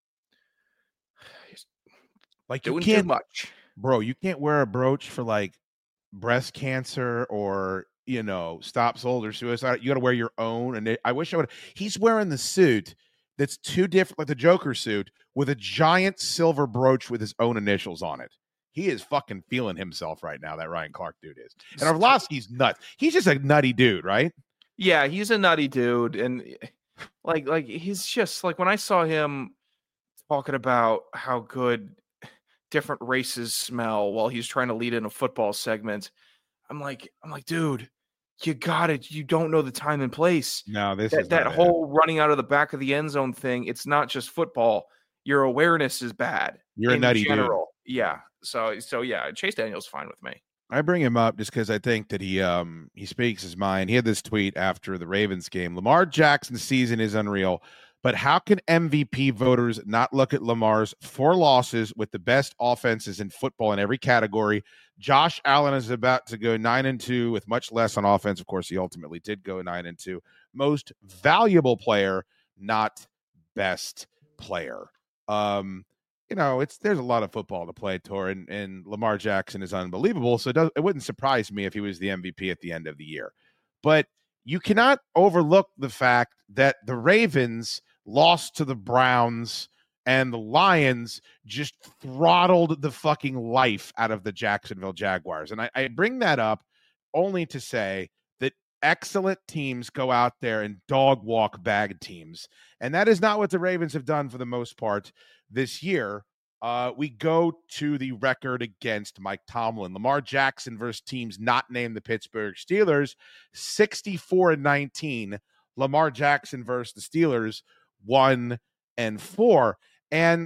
He's Like you doing can't, too much. bro. You can't wear a brooch for like breast cancer or you know stop soldier suicide. You got to wear your own. And I wish I would. He's wearing the suit that's two different, like the Joker suit with a giant silver brooch with his own initials on it. He is fucking feeling himself right now. That Ryan Clark dude is, and Orlovsky's nuts. He's just a nutty dude, right? Yeah, he's a nutty dude, and like like he's just like when I saw him talking about how good different races smell while he's trying to lead in a football segment. I'm like, I'm like, dude, you got it. You don't know the time and place. No, this that, is that not whole it. running out of the back of the end zone thing. It's not just football. Your awareness is bad. You're a nutty general. Dude. Yeah. So, so yeah, Chase Daniel's fine with me. I bring him up just because I think that he um he speaks his mind. He had this tweet after the Ravens game. Lamar Jackson's season is unreal, but how can M V P voters not look at Lamar's four losses with the best offenses in football in every category? Josh Allen is about to go nine and two with much less on offense. Of course, he ultimately did go nine and two. Most valuable player, not best player. Um, you know, it's there's a lot of football to play, Tor, and, and Lamar Jackson is unbelievable. So it, does, it wouldn't surprise me if he was the M V P at the end of the year. But you cannot overlook the fact that the Ravens lost to the Browns and the Lions just throttled the fucking life out of the Jacksonville Jaguars. And I, I bring that up only to say that excellent teams go out there and dog walk bad teams. And that is not what the Ravens have done for the most part this year. Uh, we go to the record against Mike Tomlin. Lamar Jackson versus teams not named the Pittsburgh Steelers, sixty-four and nineteen. Lamar Jackson versus the Steelers, one and four. And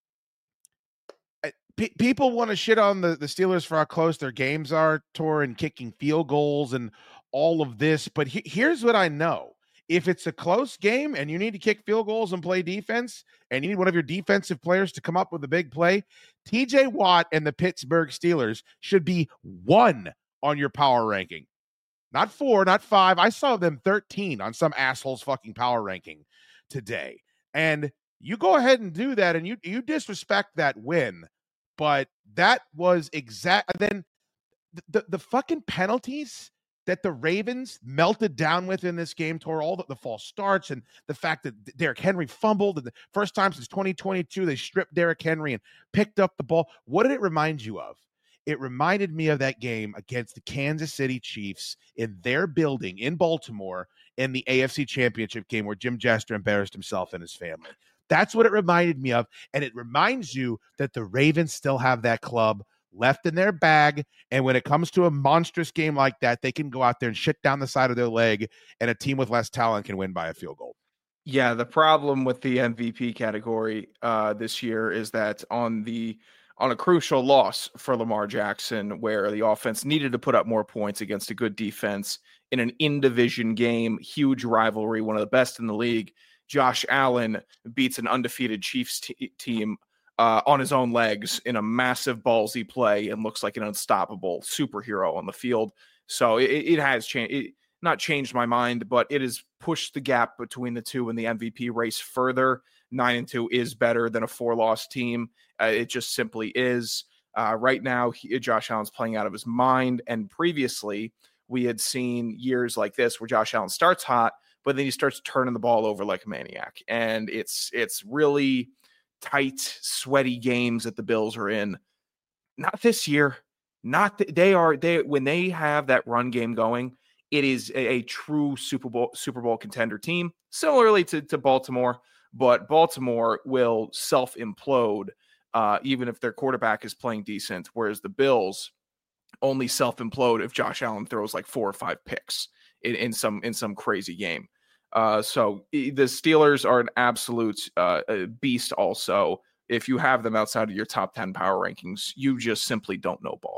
p- people want to shit on the, the Steelers for how close their games are, Tor, and kicking field goals and all of this. But he- here's what I know. If it's a close game and you need to kick field goals and play defense, and you need one of your defensive players to come up with a big play, T J Watt and the Pittsburgh Steelers should be one on your power ranking. Not four, not five. I saw them thirteen on some asshole's fucking power ranking today. And you go ahead and do that, and you you disrespect that win. But that was exact. Then the, the, the fucking penalties that the Ravens melted down with in this game, Tor, all the, the false starts and the fact that Derrick Henry fumbled, and the first time since twenty twenty-two, they stripped Derrick Henry and picked up the ball. What did it remind you of? It reminded me of that game against the Kansas City Chiefs in their building in Baltimore in the A F C Championship game where Jim Jester embarrassed himself and his family. That's what it reminded me of. And it reminds you that the Ravens still have that club left in their bag. And when it comes to a monstrous game like that, they can go out there and shit down the side of their leg, and a team with less talent can win by a field goal. Yeah, the problem with the M V P category uh, this year is that on the on a crucial loss for Lamar Jackson, where the offense needed to put up more points against a good defense in an in-division game, huge rivalry, one of the best in the league, Josh Allen beats an undefeated Chiefs t- team uh, on his own legs in a massive ballsy play and looks like an unstoppable superhero on the field. So it, it has changed. It, not changed my mind, but it has pushed the gap between the two in the M V P race further. Nine and two is better than a four-loss team. Uh, it just simply is. Uh, right now, he, Josh Allen's playing out of his mind. And previously, we had seen years like this where Josh Allen starts hot, but then he starts turning the ball over like a maniac. And it's it's really tight, sweaty games that the Bills are in. Not this year. Not th- they are they when they have that run game going. It is a, a true Super Bowl Super Bowl contender team, similarly to, to Baltimore, but Baltimore will self-implode uh, even if their quarterback is playing decent, whereas the Bills only self-implode if Josh Allen throws like four or five picks in, in some in some crazy game. Uh, so the Steelers are an absolute uh, beast also. If you have them outside of your top ten power rankings, you just simply don't know ball.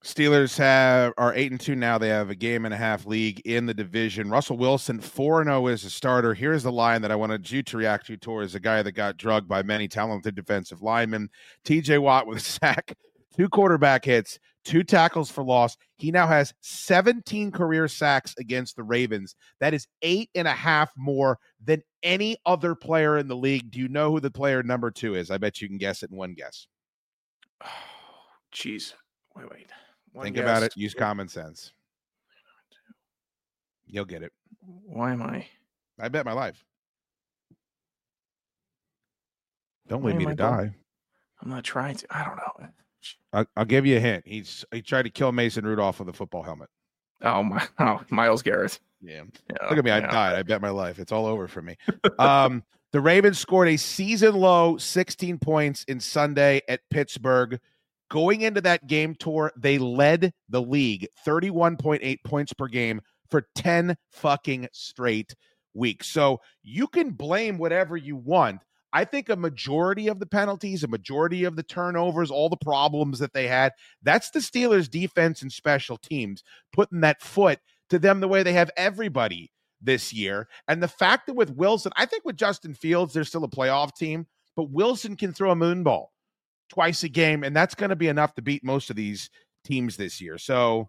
Steelers have are eight and two now. They have a game and a half league in the division. Russell Wilson four and zero as a starter. Here's the line that I wanted you to react to towards a guy that got drugged by many talented defensive linemen. T J Watt with a sack, two quarterback hits, two tackles for loss. He now has seventeen career sacks against the Ravens. That is eight and a half more than any other player in the league. Do you know who the player number two is? I bet you can guess it in one guess. Oh, jeez. Wait, wait. One Think guess. about it. Use common sense. You'll get it. Why am I? I bet my life. Don't Why leave me am to I die. going- I'm not trying to. I don't know. I'll, I'll give you a hint. He's he tried to kill Mason Rudolph with a football helmet. Oh my! Oh, Myles Garrett. Yeah. Yeah, Look at me. I yeah. died. I bet my life. It's all over for me. Um, the Ravens scored a season low sixteen points in Sunday at Pittsburgh. Going into that game tour, they led the league thirty-one point eight points per game for ten fucking straight weeks. So you can blame whatever you want. I think a majority of the penalties, a majority of the turnovers, all the problems that they had, that's the Steelers' defense and special teams putting that foot to them the way they have everybody this year. And the fact that with Wilson, I think with Justin Fields, they're still a playoff team, but Wilson can throw a moon ball twice a game, and that's going to be enough to beat most of these teams this year. So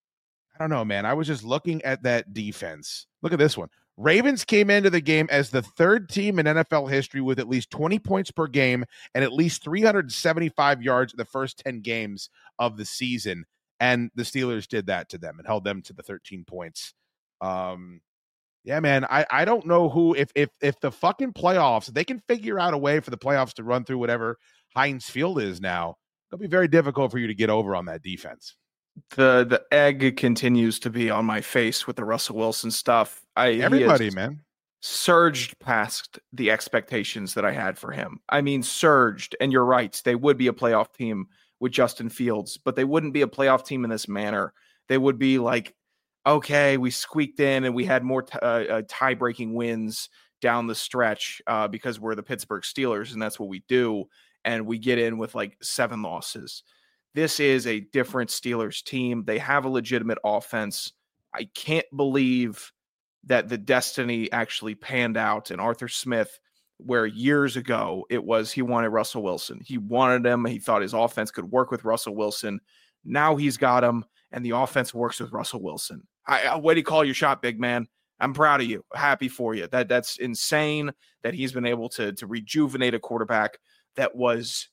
I don't know, man. I was just looking at that defense. Look at this one. Ravens came into the game as the third team in N F L history with at least twenty points per game and at least three hundred seventy-five yards in the first ten games of the season. And the Steelers did that to them and held them to the thirteen points. Um, yeah, man, I, I don't know who, if, if, if the fucking playoffs, they can figure out a way for the playoffs to run through whatever Heinz Field is now, it'll be very difficult for you to get over on that defense. The the egg continues to be on my face with the Russell Wilson stuff. I Everybody, man. Surged past the expectations that I had for him. I mean, surged, and you're right. They would be a playoff team with Justin Fields, but they wouldn't be a playoff team in this manner. They would be like, okay, we squeaked in and we had more t- uh, uh, tie-breaking wins down the stretch uh, because we're the Pittsburgh Steelers, and that's what we do. And we get in with like seven losses. This is a different Steelers team. They have a legitimate offense. I can't believe that the destiny actually panned out. And Arthur Smith, where years ago it was he wanted Russell Wilson. He wanted him. He thought his offense could work with Russell Wilson. Now he's got him, and the offense works with Russell Wilson. I, I, way to call your shot, big man. I'm proud of you. Happy for you. That That's insane that he's been able to, to rejuvenate a quarterback that was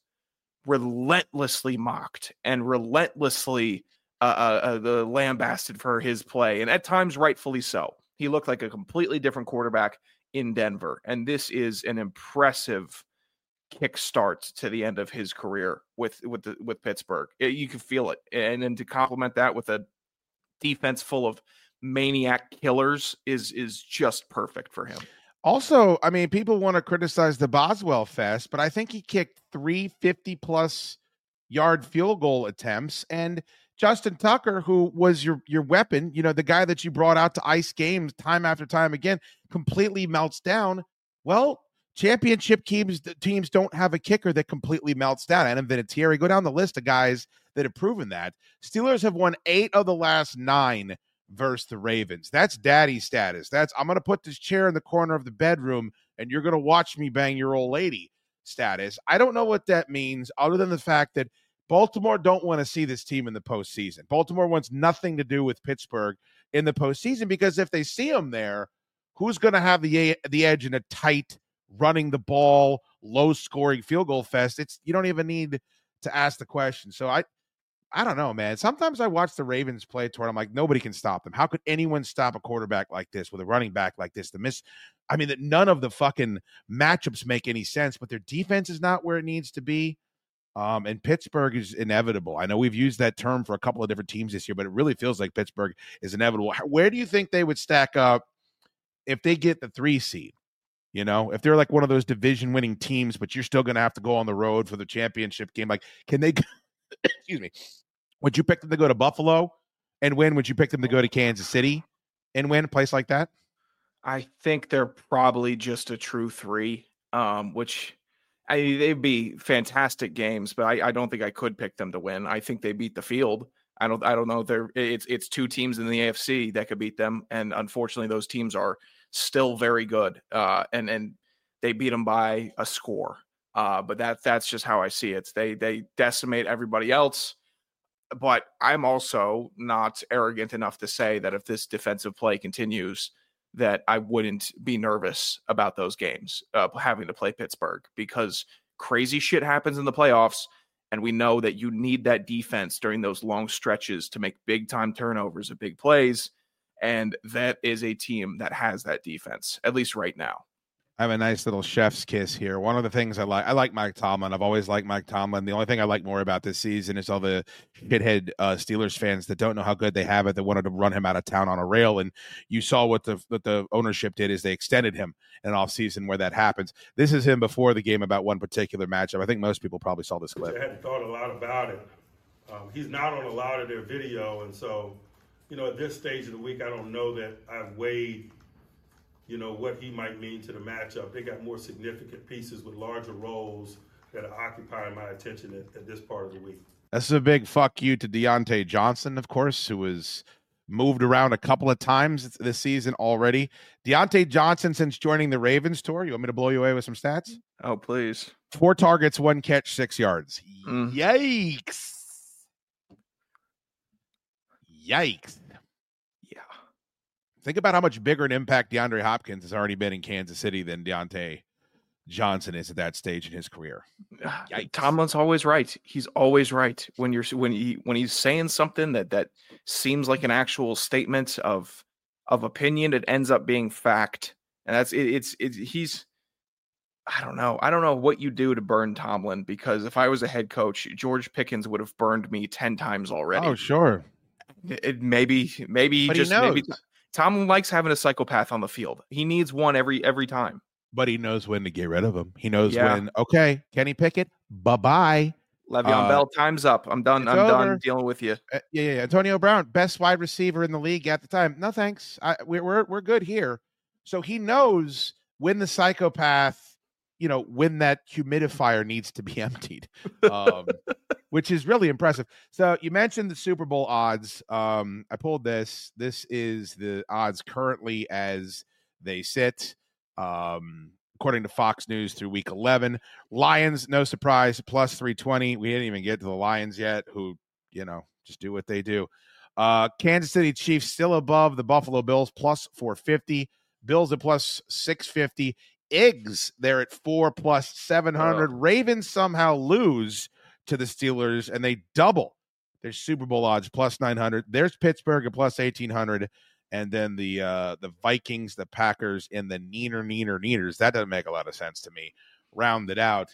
relentlessly mocked and relentlessly uh, uh, uh, lambasted for his play, and at times rightfully so. He looked like a completely different quarterback in Denver, and this is an impressive kickstart to the end of his career with with the, with Pittsburgh. It, you can feel it, and then to complement that with a defense full of maniac killers is is just perfect for him. Also, I mean, people want to criticize the Boswell Fest, but I think he kicked three fifty-plus yard field goal attempts. And Justin Tucker, who was your your weapon, you know, the guy that you brought out to ice games time after time again, completely melts down. Well, championship teams teams don't have a kicker that completely melts down. Adam Vinatieri, go down the list of guys that have proven that. Steelers have won eight of the last nine versus the Ravens. That's daddy status. That's, I'm going to put this chair in the corner of the bedroom and you're going to watch me bang your old lady status. I don't know what that means other than the fact that Baltimore don't want to see this team in the postseason. Baltimore wants nothing to do with Pittsburgh in the postseason, because if they see them there, who's going to have the the edge in a tight, running the ball, low-scoring field goal fest? It's, you don't even need to ask the question. So I I don't know, man. Sometimes I watch the Ravens play toward, I'm like, nobody can stop them. How could anyone stop a quarterback like this with a running back like this? The miss, I mean, that none of the fucking matchups make any sense, but their defense is not where it needs to be. Um, and Pittsburgh is inevitable. I know we've used that term for a couple of different teams this year, but it really feels like Pittsburgh is inevitable. Where do you think they would stack up if they get the three seed? You know, if they're like one of those division winning teams, but you're still going to have to go on the road for the championship game. Like, can they, excuse me, would you pick them to go to Buffalo and win? Would you pick them to go to Kansas City and win, a place like that? I think they're probably just a true three, um, which I mean, they'd be fantastic games, but I, I don't think I could pick them to win. I think they beat the field. I don't I don't know if they're it's it's two teams in the A F C that could beat them, and unfortunately those teams are still very good. Uh, and and they beat them by a score. Uh, but that that's just how I see it. They they decimate everybody else. But I'm also not arrogant enough to say that if this defensive play continues, that I wouldn't be nervous about those games, uh, having to play Pittsburgh, because crazy shit happens in the playoffs. And we know that you need that defense during those long stretches to make big time turnovers and big plays. And that is a team that has that defense, at least right now. I have a nice little chef's kiss here. One of the things I like, I like Mike Tomlin. I've always liked Mike Tomlin. The only thing I like more about this season is all the shithead uh, Steelers fans that don't know how good they have it, that wanted to run him out of town on a rail. And you saw what the what the ownership did is they extended him in an offseason where that happens. This is him before the game about one particular matchup. I think most people probably saw this clip. I hadn't thought a lot about it. Um, he's not on a lot of their video, and so, you know, at this stage of the week, I don't know that I've weighed you know, what he might mean to the matchup. They got more significant pieces with larger roles that are occupying my attention at, at this part of the week. That's a big fuck you to Deontay Johnson, of course, who was moved around a couple of times this season already. Deontay Johnson, since joining the Ravens tour, you want me to blow you away with some stats? Oh, please. Four targets, one catch, six yards. Mm. Yikes. Yikes. Think about how much bigger an impact DeAndre Hopkins has already been in Kansas City than Deontay Johnson is at that stage in his career. Yikes. Tomlin's always right. He's always right. When you're when he when he's saying something that that seems like an actual statement of of opinion, it ends up being fact. And that's it, it's it's he's I don't know. I don't know what you do to burn Tomlin, because if I was a head coach, George Pickens would have burned me ten times already. Oh, sure. It, it maybe maybe but just he knows. maybe Tomlin likes having a psychopath on the field. He needs one every every time. But he knows when to get rid of him. He knows yeah. when, okay, Kenny Pickett, bye-bye. Le'Veon uh, Bell, time's up. I'm done. I'm over. done dealing with you. Uh, yeah, yeah, Antonio Brown, best wide receiver in the league at the time. No, thanks. I, we're, we're, we're good here. So he knows when the psychopath, you know, when that humidifier needs to be emptied, um, which is really impressive. So you mentioned the Super Bowl odds. Um, I pulled this. This is the odds currently as they sit, um, according to Fox News through week eleven. Lions, no surprise, plus three twenty. We didn't even get to the Lions yet, who, you know, just do what they do. Uh, Kansas City Chiefs still above the Buffalo Bills, plus four fifty. Bills at plus six fifty. Iggs, they're at four plus seven hundred. Oh. Ravens somehow lose to the Steelers, and they double their Super Bowl odds, plus nine hundred. There's Pittsburgh at plus eighteen hundred. And then the uh, the Vikings, the Packers, and the neener, neener, neeners. That doesn't make a lot of sense to me. Rounded out.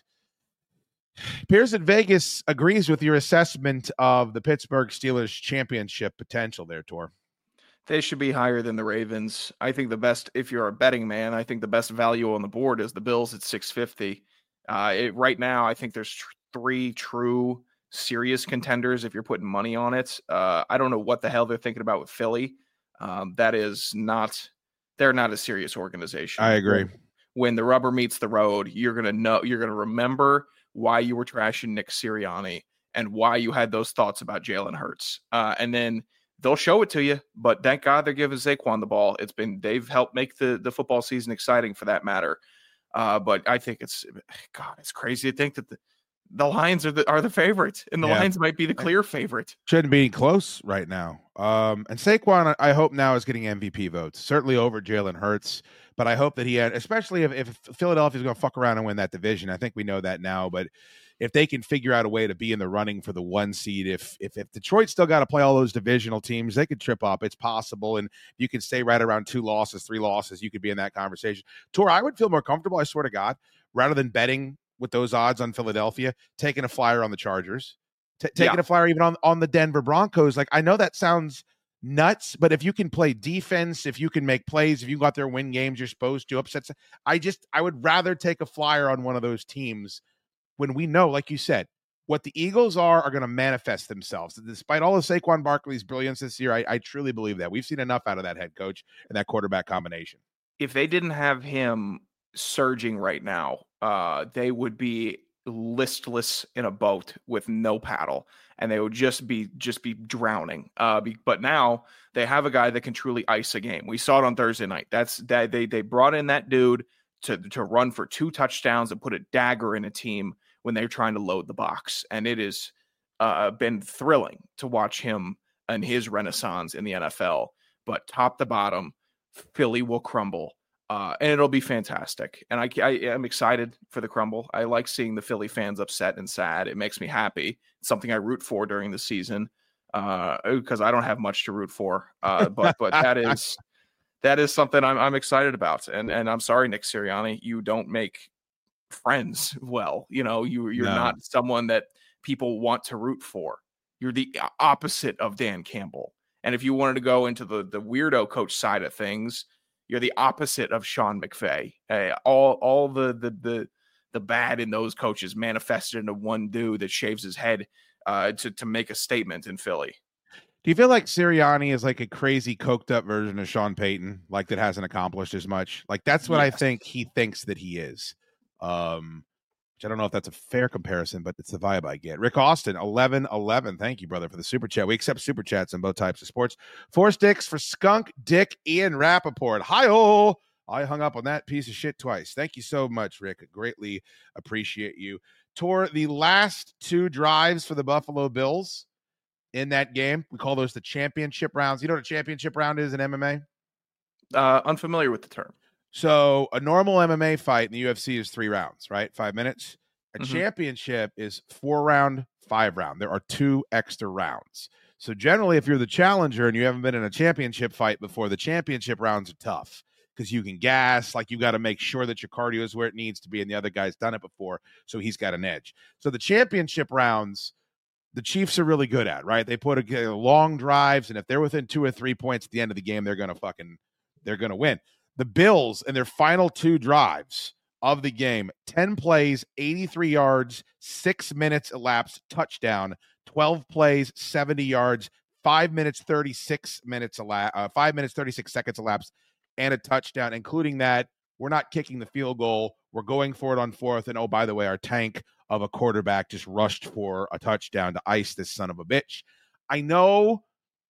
Appears that Vegas agrees with your assessment of the Pittsburgh Steelers championship potential there, Tor. They should be higher than the Ravens. I think the best, if you're a betting man, I think the best value on the board is the Bills at six fifty. Uh, it, right now, I think there's tr- three true serious contenders if you're putting money on it. Uh, I don't know what the hell they're thinking about with Philly. Um, that is not, they're not a serious organization. I agree. When, when the rubber meets the road, you're going to know, you're going to remember why you were trashing Nick Sirianni and why you had those thoughts about Jalen Hurts. Uh, and then they'll show it to you, but thank God they're giving Saquon the ball. It's been, they've helped make the, the football season exciting for that matter. Uh, but I think it's, God, it's crazy to think that the, the Lions are the, are the favorite, and the yeah. Lions might be the clear favorite. Shouldn't be close right now. Um, and Saquon, I hope now is getting M V P votes, certainly over Jalen Hurts. But I hope that he had, especially if, if Philadelphia's going to fuck around and win that division. I think we know that now. But if they can figure out a way to be in the running for the one seed, if if, if Detroit still got to play all those divisional teams, they could trip up. It's possible. And you can stay right around two losses, three losses. You could be in that conversation. Tor, I would feel more comfortable, I swear to God, rather than betting with those odds on Philadelphia, taking a flyer on the Chargers, t- taking yeah. a flyer even on, on the Denver Broncos. Like, I know that sounds nuts, but if you can play defense, if you can make plays, if you go out there and win games you're supposed to, upset, I just, I would rather take a flyer on one of those teams when we know, like you said, what the Eagles are, are going to manifest themselves. Despite all of Saquon Barkley's brilliance this year, I, I truly believe that. We've seen enough out of that head coach and that quarterback combination. If they didn't have him surging right now, uh, they would be listless in a boat with no paddle, and they would just be just be drowning. Uh, be, but now they have a guy that can truly ice a game. We saw it on Thursday night. That's that they they brought in that dude to to run for two touchdowns and put a dagger in a team when they're trying to load the box, and it has uh, been thrilling to watch him and his renaissance in the N F L. But top to bottom, Philly will crumble. Uh, and it'll be fantastic. And I, I am excited for the crumble. I like seeing the Philly fans upset and sad. It makes me happy. It's something I root for during the season uh, because I don't have much to root for. Uh, but but that is that is something I'm I'm excited about. And and I'm sorry, Nick Sirianni, you don't make friends well. You know, you you're No. not someone that people want to root for. You're the opposite of Dan Campbell. And if you wanted to go into the the weirdo coach side of things, you're the opposite of Sean McVay. Uh, all all the, the the the bad in those coaches manifested into one dude that shaves his head uh, to to make a statement in Philly. Do you feel like Sirianni is like a crazy coked up version of Sean Payton, like that hasn't accomplished as much? Like that's what Yes. I think he thinks that he is. Um, which I don't know if that's a fair comparison, but it's the vibe I get. Rick Austin, eleven eleven. Thank you, brother, for the super chat. We accept super chats in both types of sports. Four sticks for Skunk Dick Ian Rappaport. Hi-oh! I hung up on that piece of shit twice. Thank you so much, Rick. Greatly appreciate you. Tore the last two drives for the Buffalo Bills in that game. We call those the championship rounds. You know what a championship round is in M M A? Uh, unfamiliar with the term. So a normal M M A fight in the U F C is three rounds, right? Five minutes. A Mhm. championship is four round, five round. There are two extra rounds. So generally, if you're the challenger and you haven't been in a championship fight before, the championship rounds are tough because you can gas. Like you got to make sure that your cardio is where it needs to be, and the other guy's done it before, so he's got an edge. So the championship rounds, the Chiefs are really good at, right? They put a, a long drives, and if they're within two or three points at the end of the game, they're gonna fucking they're gonna win. The Bills in their final two drives of the game, ten plays, eighty-three yards, six minutes elapsed, touchdown, twelve plays, seventy yards, five minutes, thirty-six minutes elapsed, uh, five minutes, thirty-six seconds elapsed, and a touchdown, including that we're not kicking the field goal. We're going for it on fourth. And oh, by the way, our tank of a quarterback just rushed for a touchdown to ice this son of a bitch. I know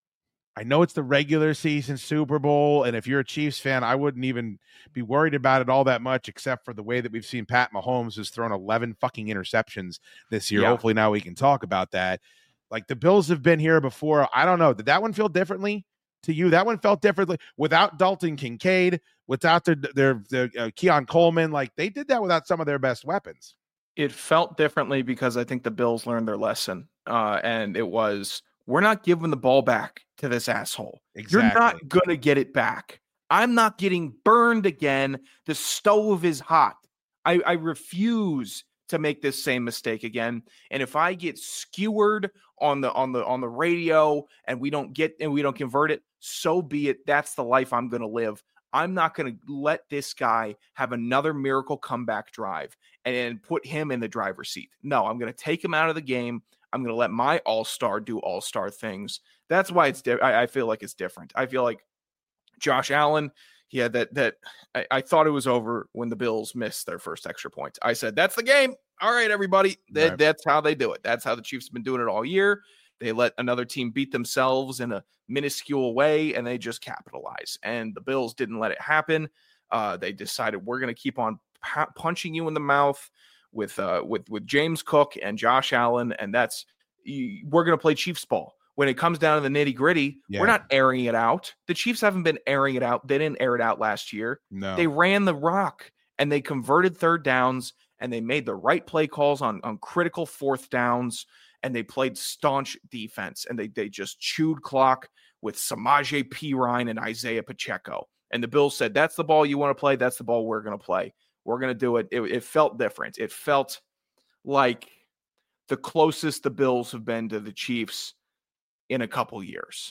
I know it's the regular season Super Bowl, and if you're a Chiefs fan, I wouldn't even be worried about it all that much, except for the way that we've seen Pat Mahomes has thrown eleven fucking interceptions this year. Yeah. Hopefully now we can talk about that. Like the Bills have been here before. I don't know. Did that one feel differently to you? That one felt differently without Dalton Kincaid, without their their, their uh, Keon Coleman. Like they did that without some of their best weapons. It felt differently because I think the Bills learned their lesson, uh, and it was, we're not giving the ball back to this asshole. Exactly. You're not going to get it back. I'm not getting burned again. The stove is hot. I, I refuse to make this same mistake again. And if I get skewered on the on the on the radio and we don't get and we don't convert it, so be it. That's the life I'm going to live. I'm not going to let this guy have another miracle comeback drive and, and put him in the driver's seat. No, I'm going to take him out of the game. I'm going to let my all-star do all-star things. That's why it's di- I, I feel like it's different. I feel like Josh Allen, he had that that I, I thought it was over when the Bills missed their first extra point. I said, that's the game. All right, everybody. That, Right. That's how they do it. That's how the Chiefs have been doing it all year. They let another team beat themselves in a minuscule way, and they just capitalize. And the Bills didn't let it happen. Uh, they decided, we're going to keep on p- punching you in the mouth with uh, with with James Cook and Josh Allen, and that's we're going to play Chiefs ball. When it comes down to the nitty gritty, Yeah. we're not airing it out. The Chiefs haven't been airing it out. They didn't air it out last year. No. They ran the rock, and they converted third downs, and they made the right play calls on, on critical fourth downs, and they played staunch defense, and they they just chewed clock with Samaje Perine and Isaiah Pacheco. And the Bills said, that's the ball you want to play. That's the ball we're going to play. We're going to do it. it. It felt different. It felt like the closest the Bills have been to the Chiefs in a couple years.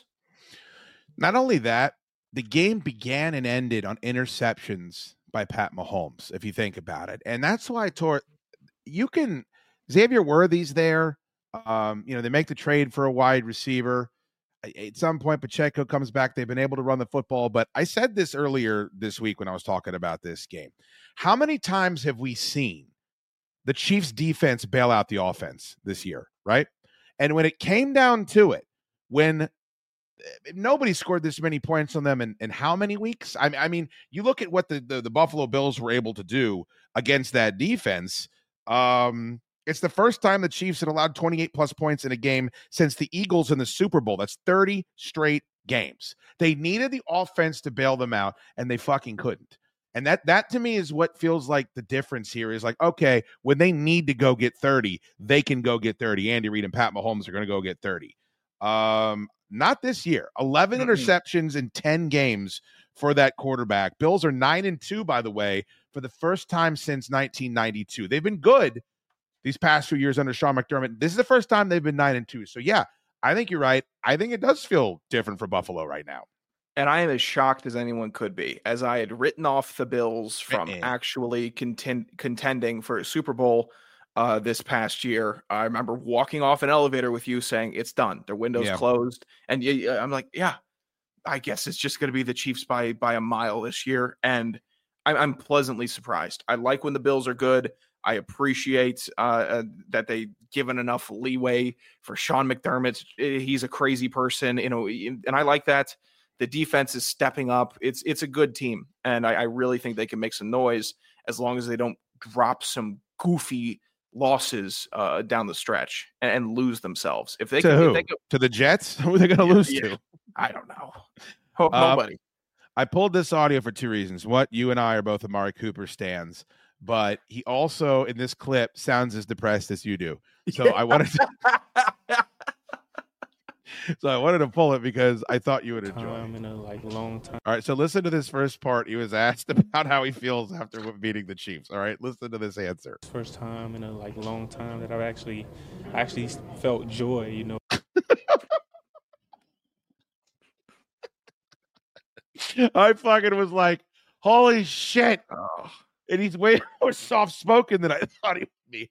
Not only that, the game began and ended on interceptions by Pat Mahomes, if you think about it. And that's why I tore you can Xavier Worthy's there. Um, you know, they make the trade for a wide receiver. At some point, Pacheco comes back. They've been able to run the football. But I said this earlier this week when I was talking about this game. How many times have we seen the Chiefs defense bail out the offense this year, right? And when it came down to it, when nobody scored this many points on them in, in how many weeks? I, I mean, you look at what the, the, the Buffalo Bills were able to do against that defense. Um, it's the first time the Chiefs had allowed twenty-eight plus points in a game since the Eagles in the Super Bowl. That's thirty straight games. They needed the offense to bail them out, and they fucking couldn't. And that, that to me is what feels like the difference here is like, okay, when they need to go get thirty, they can go get thirty. Andy Reid and Pat Mahomes are going to go get thirty. Um, not this year. eleven mm-hmm. interceptions in ten games for that quarterback. Bills are nine and two, by the way, for the first time since nineteen ninety-two. They've been good these past few years under Sean McDermott. This is the first time they've been nine and two. So yeah, I think you're right. I think it does feel different for Buffalo right now. And I am as shocked as anyone could be, as I had written off the Bills from Uh-uh. actually contend, contending for a Super Bowl uh, this past year. I remember walking off an elevator with you saying, it's done. Their window's Yeah. closed. And you, I'm like, yeah, I guess it's just going to be the Chiefs by by a mile this year. And I'm, I'm pleasantly surprised. I like when the Bills are good. I appreciate uh, uh, that they given enough leeway for Sean McDermott. He's a crazy person, you know, and I like that. The defense is stepping up. It's it's a good team, and I, I really think they can make some noise as long as they don't drop some goofy losses uh, down the stretch and, and lose themselves. If they to can, who? if they can, to the Jets? Who are they going to yeah, lose yeah. to? I don't know. Hope Uh, nobody. I pulled this audio for two reasons. What, you and I are both Amari Cooper stans, but he also in this clip sounds as depressed as you do. So I wanted to So I wanted to pull it because I thought you would enjoy time it. in a like long time. All right, so listen to this first part. He was asked about how he feels after beating the Chiefs. All right, listen to this answer. First time in a like long time that I've actually actually felt joy, you know. I fucking was like, holy shit. Oh. And he's way more soft spoken than I thought he would be.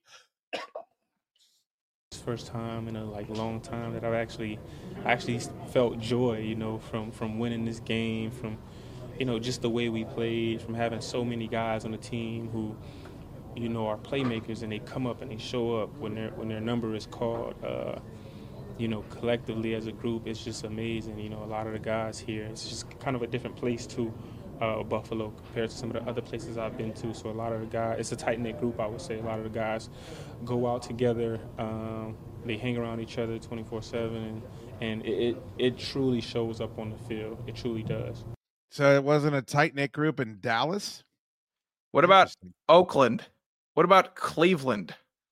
First time in a like long time that I've actually actually felt joy, you know, from from winning this game, from you know just the way we played, from having so many guys on the team who you know are playmakers and they come up and they show up when their when their number is called. Uh, you know, collectively as a group, it's just amazing. You know, a lot of the guys here, it's just kind of a different place too. Uh, Buffalo compared to some of the other places I've been to. So a lot of the guys, it's a tight-knit group, I would say. A lot of the guys go out together. Um, they hang around each other twenty-four seven, and, and it, it, it truly shows up on the field. It truly does. So it wasn't a tight-knit group in Dallas? What about Oakland? What about Cleveland?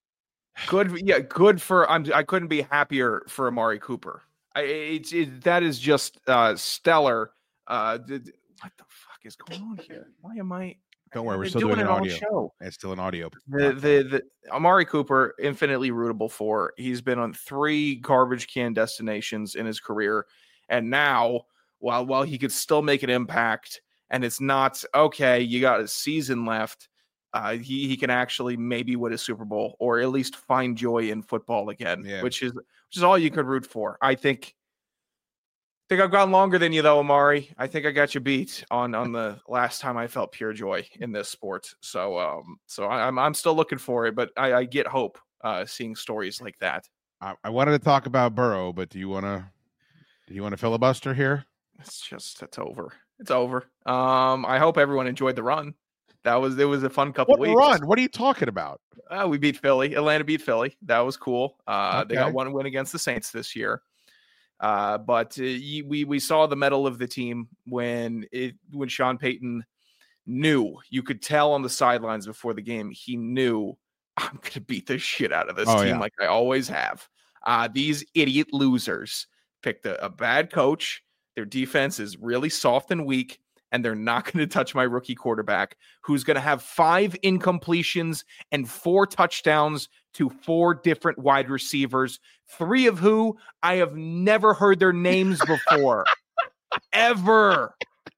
Good, yeah, good for. I'm. I couldn't be happier for Amari Cooper. I, it's it, that is just uh, stellar. Uh, did, what the fuck is going on here? Why am I? Don't worry, we're They're still doing, doing an it on audio. show. It's still an audio. The, the the Amari Cooper, infinitely rootable for. He's been on three garbage can destinations in his career, and now while while he could still make an impact, and it's not okay. You got a season left. Uh, he he can actually maybe win a Super Bowl or at least find joy in football again, Yeah. which is which is all you could root for. I think. I think I've gone longer than you though, Amari. I think I got you beat on on the last time I felt pure joy in this sport. So um so I, I'm I'm still looking for it, but I, I get hope uh, seeing stories like that. I, I wanted to talk about Burrow, but do you want to? Do you want to filibuster here? It's just it's over. It's over. Um, I hope everyone enjoyed the run. That was it was a fun couple What weeks. run? What are you talking about? Uh, we beat Philly. Atlanta beat Philly. That was cool. Uh, They Okay. got one win against the Saints this year. Uh, but uh, you, we we saw the mettle of the team when it when Sean Payton knew. You could tell on the sidelines before the game. He knew I'm going to beat the shit out of this Oh, team yeah. like I always have. Uh, these idiot losers picked a, a bad coach. Their defense is really soft and weak. And they're not going to touch my rookie quarterback, who's going to have five incompletions and four touchdowns to four different wide receivers, three of who I have never heard their names before, ever.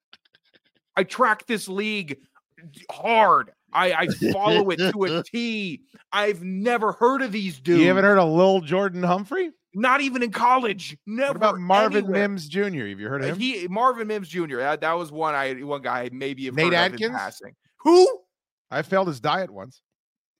I track this league hard. I, I follow it to a T. I've never heard of these dudes. You haven't heard of Lil Jordan Humphrey? Not even in college. Never. What about Marvin anywhere. Mims Junior? Have you heard of Uh, him? He Marvin Mims Junior That, that was one I one guy I maybe have Nate heard of in Atkins? passing. Who? I failed his diet once.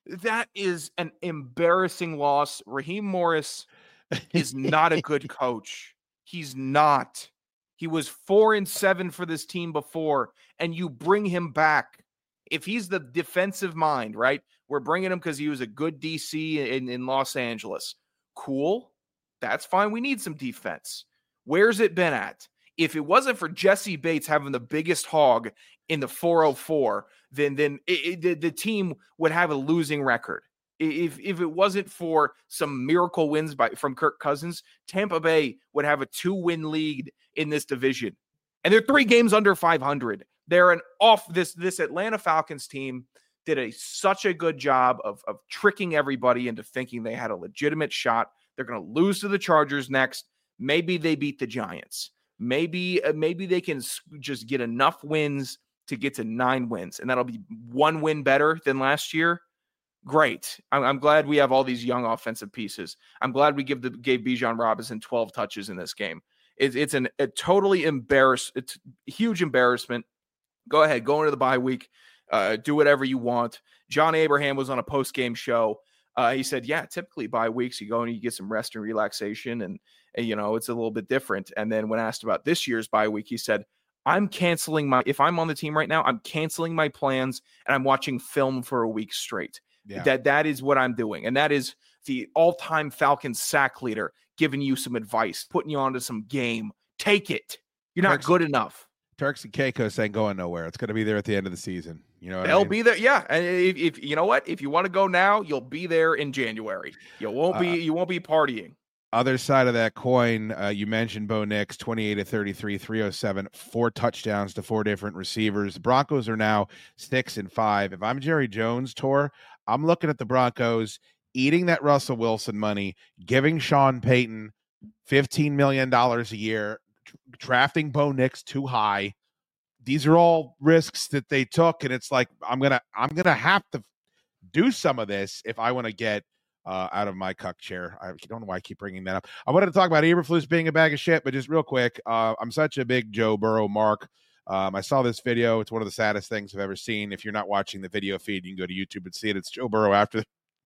That is an embarrassing loss. Raheem Morris is not a good coach. He's not. He was four and seven for this team before, and you bring him back. If he's the defensive mind, right? We're bringing him because he was a good D C in, in Los Angeles. Cool. That's fine. We need some defense. Where's it been at? If it wasn't for Jesse Bates having the biggest hog in the four oh four, then then it, it, the, the team would have a losing record. If if it wasn't for some miracle wins by from Kirk Cousins, Tampa Bay would have a two-win lead in this division. And they're three games under five hundred. They're an off this this Atlanta Falcons team did a such a good job of, of tricking everybody into thinking they had a legitimate shot. They're going to lose to the Chargers next. Maybe they beat the Giants. Maybe uh, maybe they can just get enough wins to get to nine wins, and that'll be one win better than last year. Great. I'm, I'm glad we have all these young offensive pieces. I'm glad we give the gave Bijan Robinson twelve touches in this game. It, it's an, a totally embarrass. It's a huge embarrassment. Go ahead, go into the bye week, uh, do whatever you want. John Abraham was on a post game show. Uh, he said, "Yeah, typically bye weeks you go and you get some rest and relaxation, and, and you know it's a little bit different." And then when asked about this year's bye week, he said, I'm canceling my, if I'm on the team right now, I'm canceling my plans and I'm watching film for a week straight. Yeah. That that is what I'm doing. And that is the all-time Falcons sack leader giving you some advice, putting you onto some game. Take it. You're not Turks, good enough. Turks and Caicos ain't going nowhere. It's going to be there at the end of the season. You know, what they'll I mean? be there. Yeah. And if, if you know what, if you want to go now, you'll be there in January. You won't be, uh, you won't be partying. Other side of that coin, uh, you mentioned Bo Nix, twenty-eight to thirty-three, three oh seven, four touchdowns to four different receivers. The Broncos are now six and five. If I'm Jerry Jones, Tor, I'm looking at the Broncos eating that Russell Wilson money, giving Sean Payton fifteen million dollars a year, drafting Bo Nix too high. These are all risks that they took, and it's like I'm gonna I'm gonna have to do some of this if I want to get Uh, out of my cuck chair. I don't know why I keep bringing that up. I wanted to talk about Eberflus being a bag of shit, but just real quick, uh, I'm such a big Joe Burrow mark. Um, I saw this video. It's one of the saddest things I've ever seen. If you're not watching the video feed, you can go to YouTube and see it. It's Joe Burrow after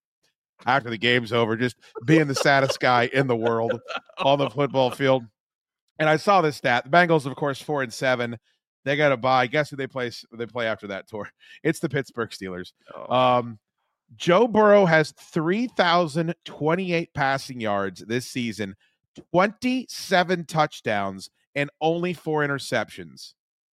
after the game's over, just being the saddest guy in the world on the football field. And I saw this stat. The Bengals, of course, four and seven. They got to bye. Guess who they play? They play after that tour. It's the Pittsburgh Steelers. Oh. Um, Joe Burrow has three thousand twenty-eight passing yards this season, twenty-seven touchdowns, and only four interceptions.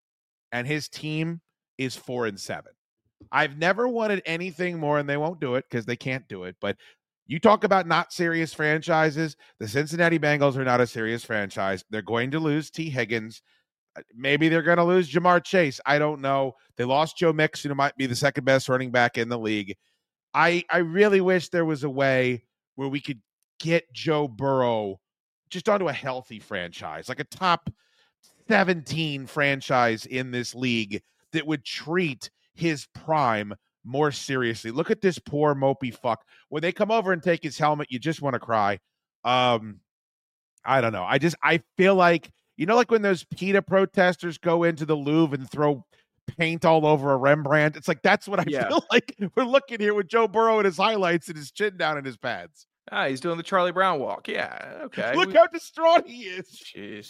And his team is four and seven. I've never wanted anything more, and they won't do it because they can't do it. But you talk about not serious franchises. The Cincinnati Bengals are not a serious franchise. They're going to lose T. Higgins. Maybe they're going to lose Jamar Chase. I don't know. They lost Joe Mixon, who might be the second best running back in the league. I, I really wish there was a way where we could get Joe Burrow just onto a healthy franchise, like a top seventeen franchise in this league that would treat his prime more seriously. Look at this poor mopey fuck. When they come over and take his helmet, you just want to cry. Um, I don't know. I just, I feel like, you know, like when those PETA protesters go into the Louvre and throw paint all over a Rembrandt. It's like, that's what I yeah. feel like we're looking here with Joe Burrow and his highlights and his chin down in his pads. Ah, he's doing the Charlie Brown walk. Yeah, okay. Look we... how distraught he is. Jeez.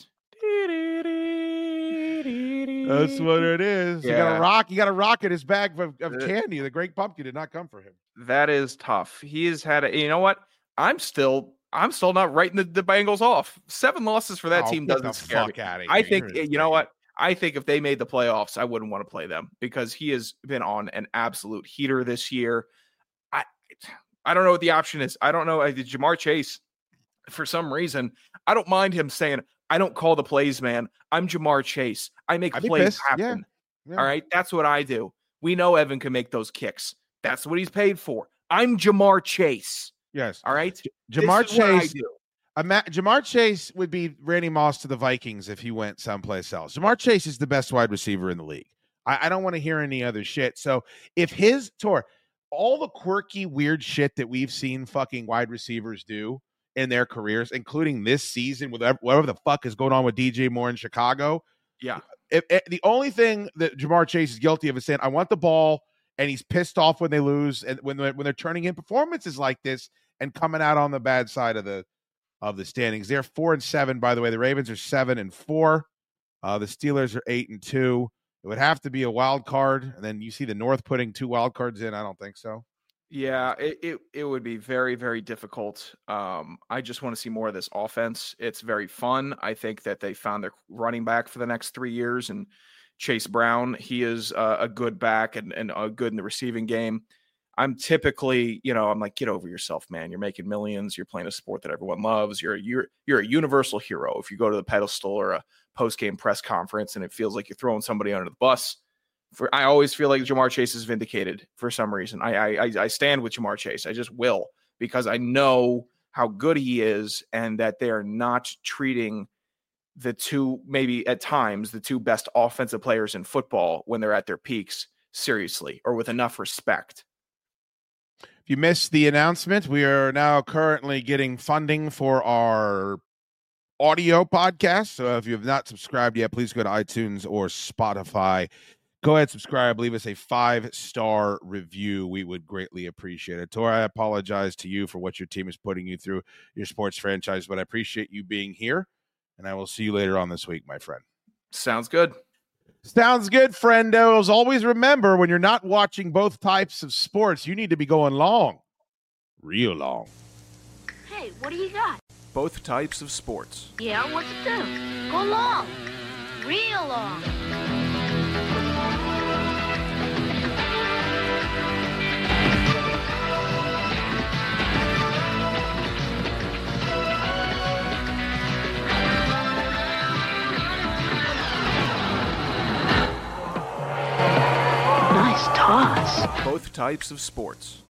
That's what it is. Yeah. You got a rock. You got a rock in his bag of, of candy. The Great Pumpkin did not come for him. That is tough. He has had a, you know what? I'm still, I'm still not writing the, the Bengals off. Seven losses for that oh, team doesn't scare me. I think, You're you know what? I think if they made the playoffs, I wouldn't want to play them because he has been on an absolute heater this year. I I don't know what the option is. I don't know. Jamar Chase, for some reason, I don't mind him saying, I don't call the plays, man. I'm Jamar Chase. I make I'd plays happen. Yeah. Yeah. All right. That's what I do. We know Evan can make those kicks. That's what he's paid for. I'm Jamar Chase. Yes. All right. J- Jamar Chase. Ma- Jamar Chase would be Randy Moss to the Vikings if he went someplace else. Jamar Chase is the best wide receiver in the league. I, I don't want to hear any other shit. So if his tour, all the quirky, weird shit that we've seen fucking wide receivers do in their careers, including this season with whatever the fuck is going on with D J Moore in Chicago. Yeah. If, if the only thing that Jamar Chase is guilty of is saying, I want the ball and he's pissed off when they lose and when they're, when they're turning in performances like this and coming out on the bad side of the of the standings. They're four and seven, by the way. The Ravens are seven and four. Uh, the Steelers are eight and two. It would have to be a wild card, and then you see the North putting two wild cards in. I don't think so. Yeah, it, it, it would be very, very difficult. Um, I just want to see more of this offense. It's very fun. I think that they found their running back for the next three years, and Chase Brown, he is uh, a good back and, and uh, good in the receiving game. I'm typically, you know, I'm like, get over yourself, man. You're making millions. You're playing a sport that everyone loves. You're you're you're a universal hero. If you go to the pedestal or a post-game press conference and it feels like you're throwing somebody under the bus, For, I always feel like Ja'Marr Chase is vindicated for some reason. I, I I stand with Ja'Marr Chase. I just will, because I know how good he is and that they are not treating the two, maybe at times, the two best offensive players in football when they're at their peaks seriously or with enough respect. If you missed the announcement, we are now currently getting funding for our audio podcast. So if you have not subscribed yet, please go to iTunes or Spotify. Go ahead, subscribe, leave us a five-star review. We would greatly appreciate it. Tor, I apologize to you for what your team is putting you through, your sports franchise, but I appreciate you being here, and I will see you later on this week, my friend. Sounds good. Sounds good, friendos. Always remember, when you're not watching both types of sports, you need to be going long, real long. Hey, what do you got? Both types of sports. Yeah, what's it do? Go long, real long. Nice toss. Both types of sports.